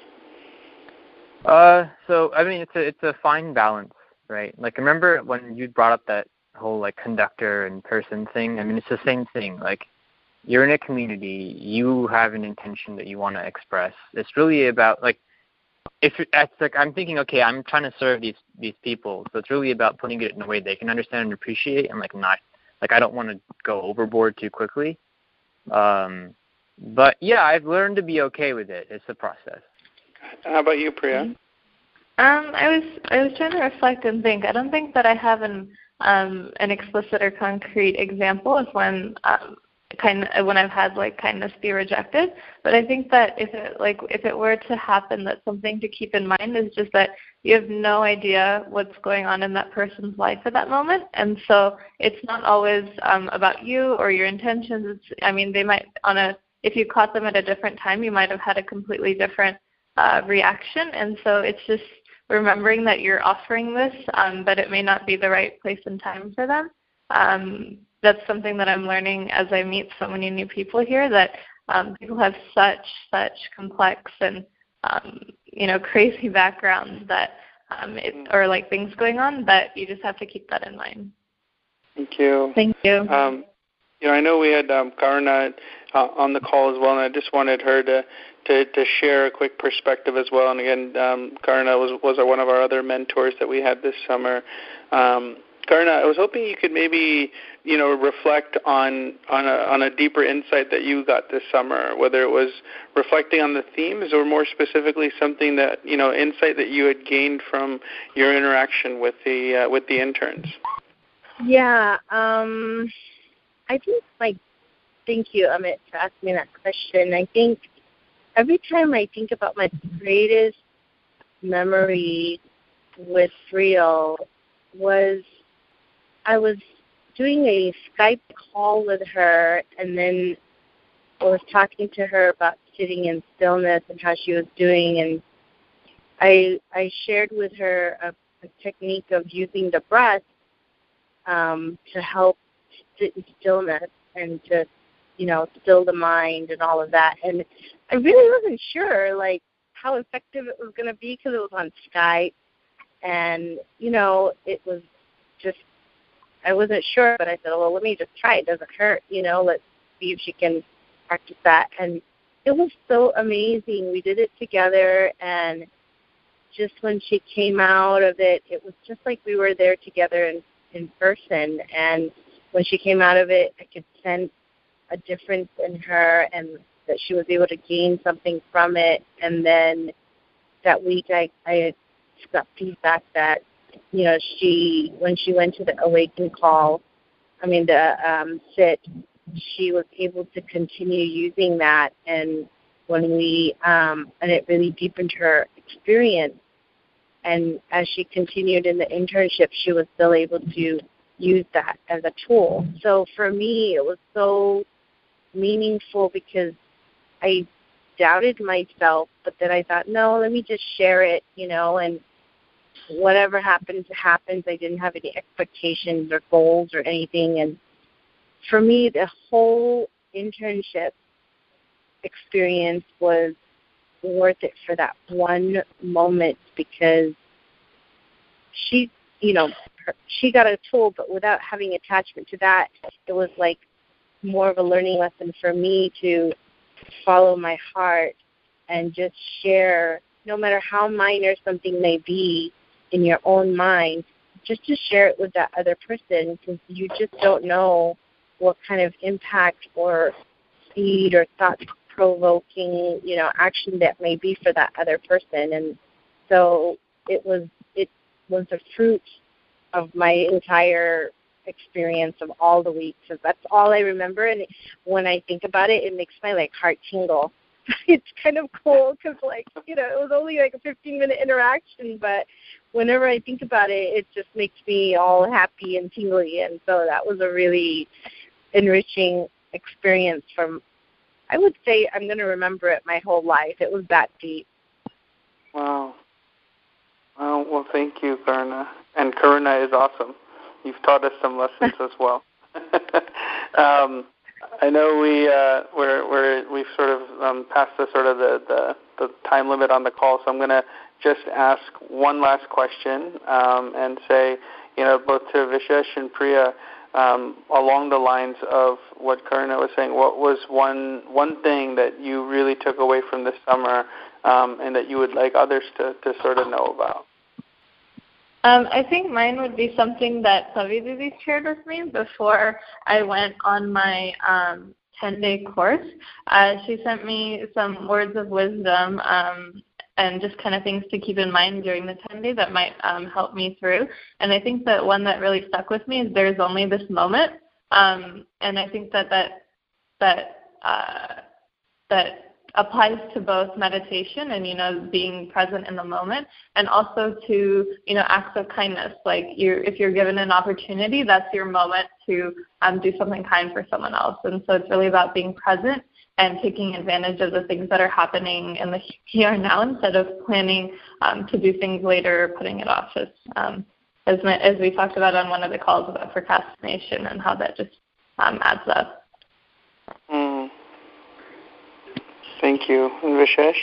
So I mean, it's a fine balance, right? Like remember when you brought up that whole like conductor and person thing? I mean, it's the same thing. Like you're in a community, you have an intention that you want to express. It's really about like it's like I'm thinking, okay, I'm trying to serve these people, so it's really about putting it in a way they can understand and appreciate, and like not. Like, I don't want to go overboard too quickly. But, yeah, I've learned to be okay with it. It's a process. How about you, Priya? I was trying to reflect and think. I don't think that I have an explicit or concrete example of when I've had like kindness be rejected. But I think that if it were to happen, that something to keep in mind is just that you have no idea what's going on in that person's life at that moment, and so it's not always about you or your intentions. They might if you caught them at a different time, you might have had a completely different reaction, and so it's just remembering that you're offering this, but it may not be the right place and time for them. That's something that I'm learning as I meet so many new people here, that people have such complex and crazy backgrounds that or like things going on, that you just have to keep that in mind. Thank you. Thank you. I know we had Karna on the call as well, and I just wanted her to share a quick perspective as well. And again, Karna was one of our other mentors that we had this summer. Karna, I was hoping you could maybe, reflect on a deeper insight that you got this summer, whether it was reflecting on the themes or more specifically something that, insight that you had gained from your interaction with the interns. Yeah, I think, thank you, Amit, for asking me that question. I think every time I think about my greatest memory with Real was I was doing a Skype call with her, and then I was talking to her about sitting in stillness and how she was doing, and I shared with her a technique of using the breath to help sit in stillness and to, still the mind and all of that. And I really wasn't sure, how effective it was going to be because it was on Skype, and, it was just, I wasn't sure, but I said, well, let me just try. It doesn't hurt, let's see if she can practice that. And it was so amazing. We did it together, and just when she came out of it, it was just like we were there together in person. And when she came out of it, I could sense a difference in her and that she was able to gain something from it. And then that week I got feedback that, when she went to the Awaken call, the sit, she was able to continue using that, and when we, and it really deepened her experience. And as she continued in the internship, she was still able to use that as a tool. So for me, it was so meaningful because I doubted myself, but then I thought, no, let me just share it, and whatever happens, happens. I didn't have any expectations or goals or anything. And for me, the whole internship experience was worth it for that one moment, because she, she got a tool, but without having attachment to that, it was like more of a learning lesson for me to follow my heart and just share, no matter how minor something may be in your own mind, just to share it with that other person, because you just don't know what kind of impact or seed or thought-provoking, action that may be for that other person. And so it was the fruit of my entire experience of all the weeks. So that's all I remember. And when I think about it, it makes my heart tingle. It's kind of cool because it was only a 15-minute interaction, but whenever I think about it, it just makes me all happy and tingly. And so that was a really enriching experience I would say I'm going to remember it my whole life. It was that deep. Wow. Well, thank you, Karuna. And Karuna is awesome. You've taught us some lessons as well. I know we've sort of passed the time limit on the call, so I'm going to just ask one last question and say, both to Vishesh and Priya, along the lines of what Karuna was saying, what was one thing that you really took away from this summer and that you would like others to sort of know about? I think mine would be something that Savi Didi shared with me before I went on my 10-day course. She sent me some words of wisdom and just kind of things to keep in mind during the 10-day that might help me through. And I think that one that really stuck with me is there's only this moment. And I think that applies to both meditation and, being present in the moment, and also to, acts of kindness. If you're given an opportunity, that's your moment to do something kind for someone else. And so it's really about being present and taking advantage of the things that are happening in the here and now instead of planning to do things later or putting it off, as we talked about on one of the calls about procrastination and how that just adds up. Thank you. And Vishesh?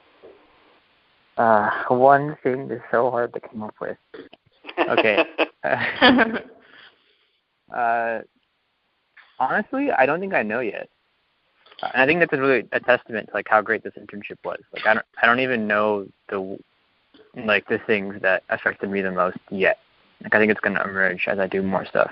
One thing is so hard to come up with. Okay. Honestly, I don't think I know yet. And I think that's really a testament to how great this internship was. I don't even know the things that affected me the most yet. I think it's going to emerge as I do more stuff.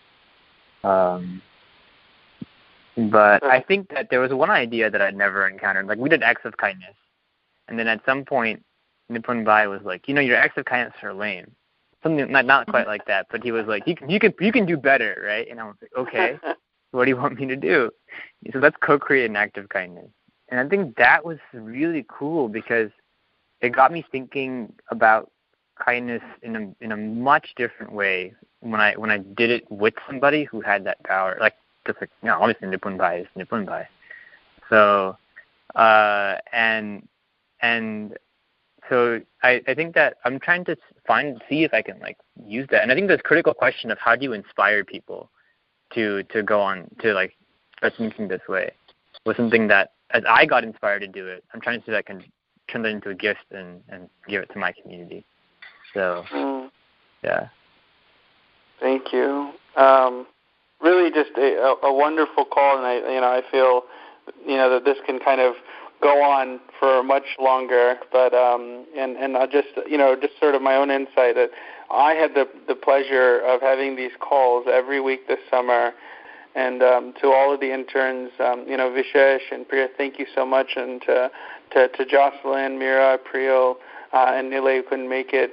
But I think that there was one idea that I'd never encountered. We did acts of kindness. And then at some point, Nipun Bhai was like, your acts of kindness are lame. Something not quite like that, but he was like, you can do better, right? And I was like, okay, what do you want me to do? So let's co-create an act of kindness. And I think that was really cool because it got me thinking about kindness in a much different way when I did it with somebody who had that power. Obviously Nipun Bhai is Nipun Bhai. So, so I think that I'm trying to see if I can use that. And I think this critical question of how do you inspire people to go on to start thinking this way was something that as I got inspired to do it, I'm trying to see if I can turn that into a gift and give it to my community. So, yeah. Thank you. Really just a wonderful call, and I feel that this can kind of go on for much longer, but and I just sort of my own insight that I had the pleasure of having these calls every week this summer, and to all of the interns, Vishesh and Priya, thank you so much, and to Jocelyn, Mira, Priyo, and Nile who couldn't make it.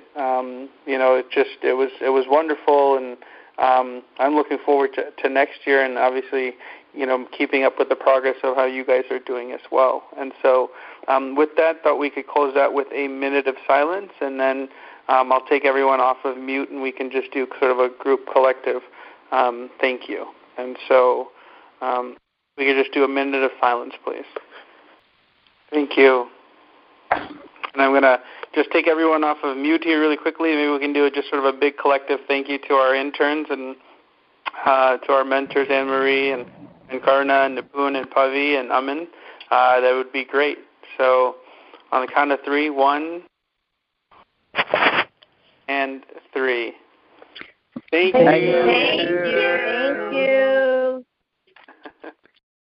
It was wonderful, and I'm looking forward to next year, and obviously, keeping up with the progress of how you guys are doing as well. And so with that, thought we could close out with a minute of silence, and then I'll take everyone off of mute, and we can just do sort of a group collective thank you. And so we could just do a minute of silence, please. Thank you. And I'm going to just take everyone off of mute here really quickly. Maybe we can do just sort of a big collective thank you to our interns and to our mentors, Anne-Marie and Karuna and Nipun and Pavi and Amin. That would be great. So on the count of 3, 1 and 3. Thank you. Thank you.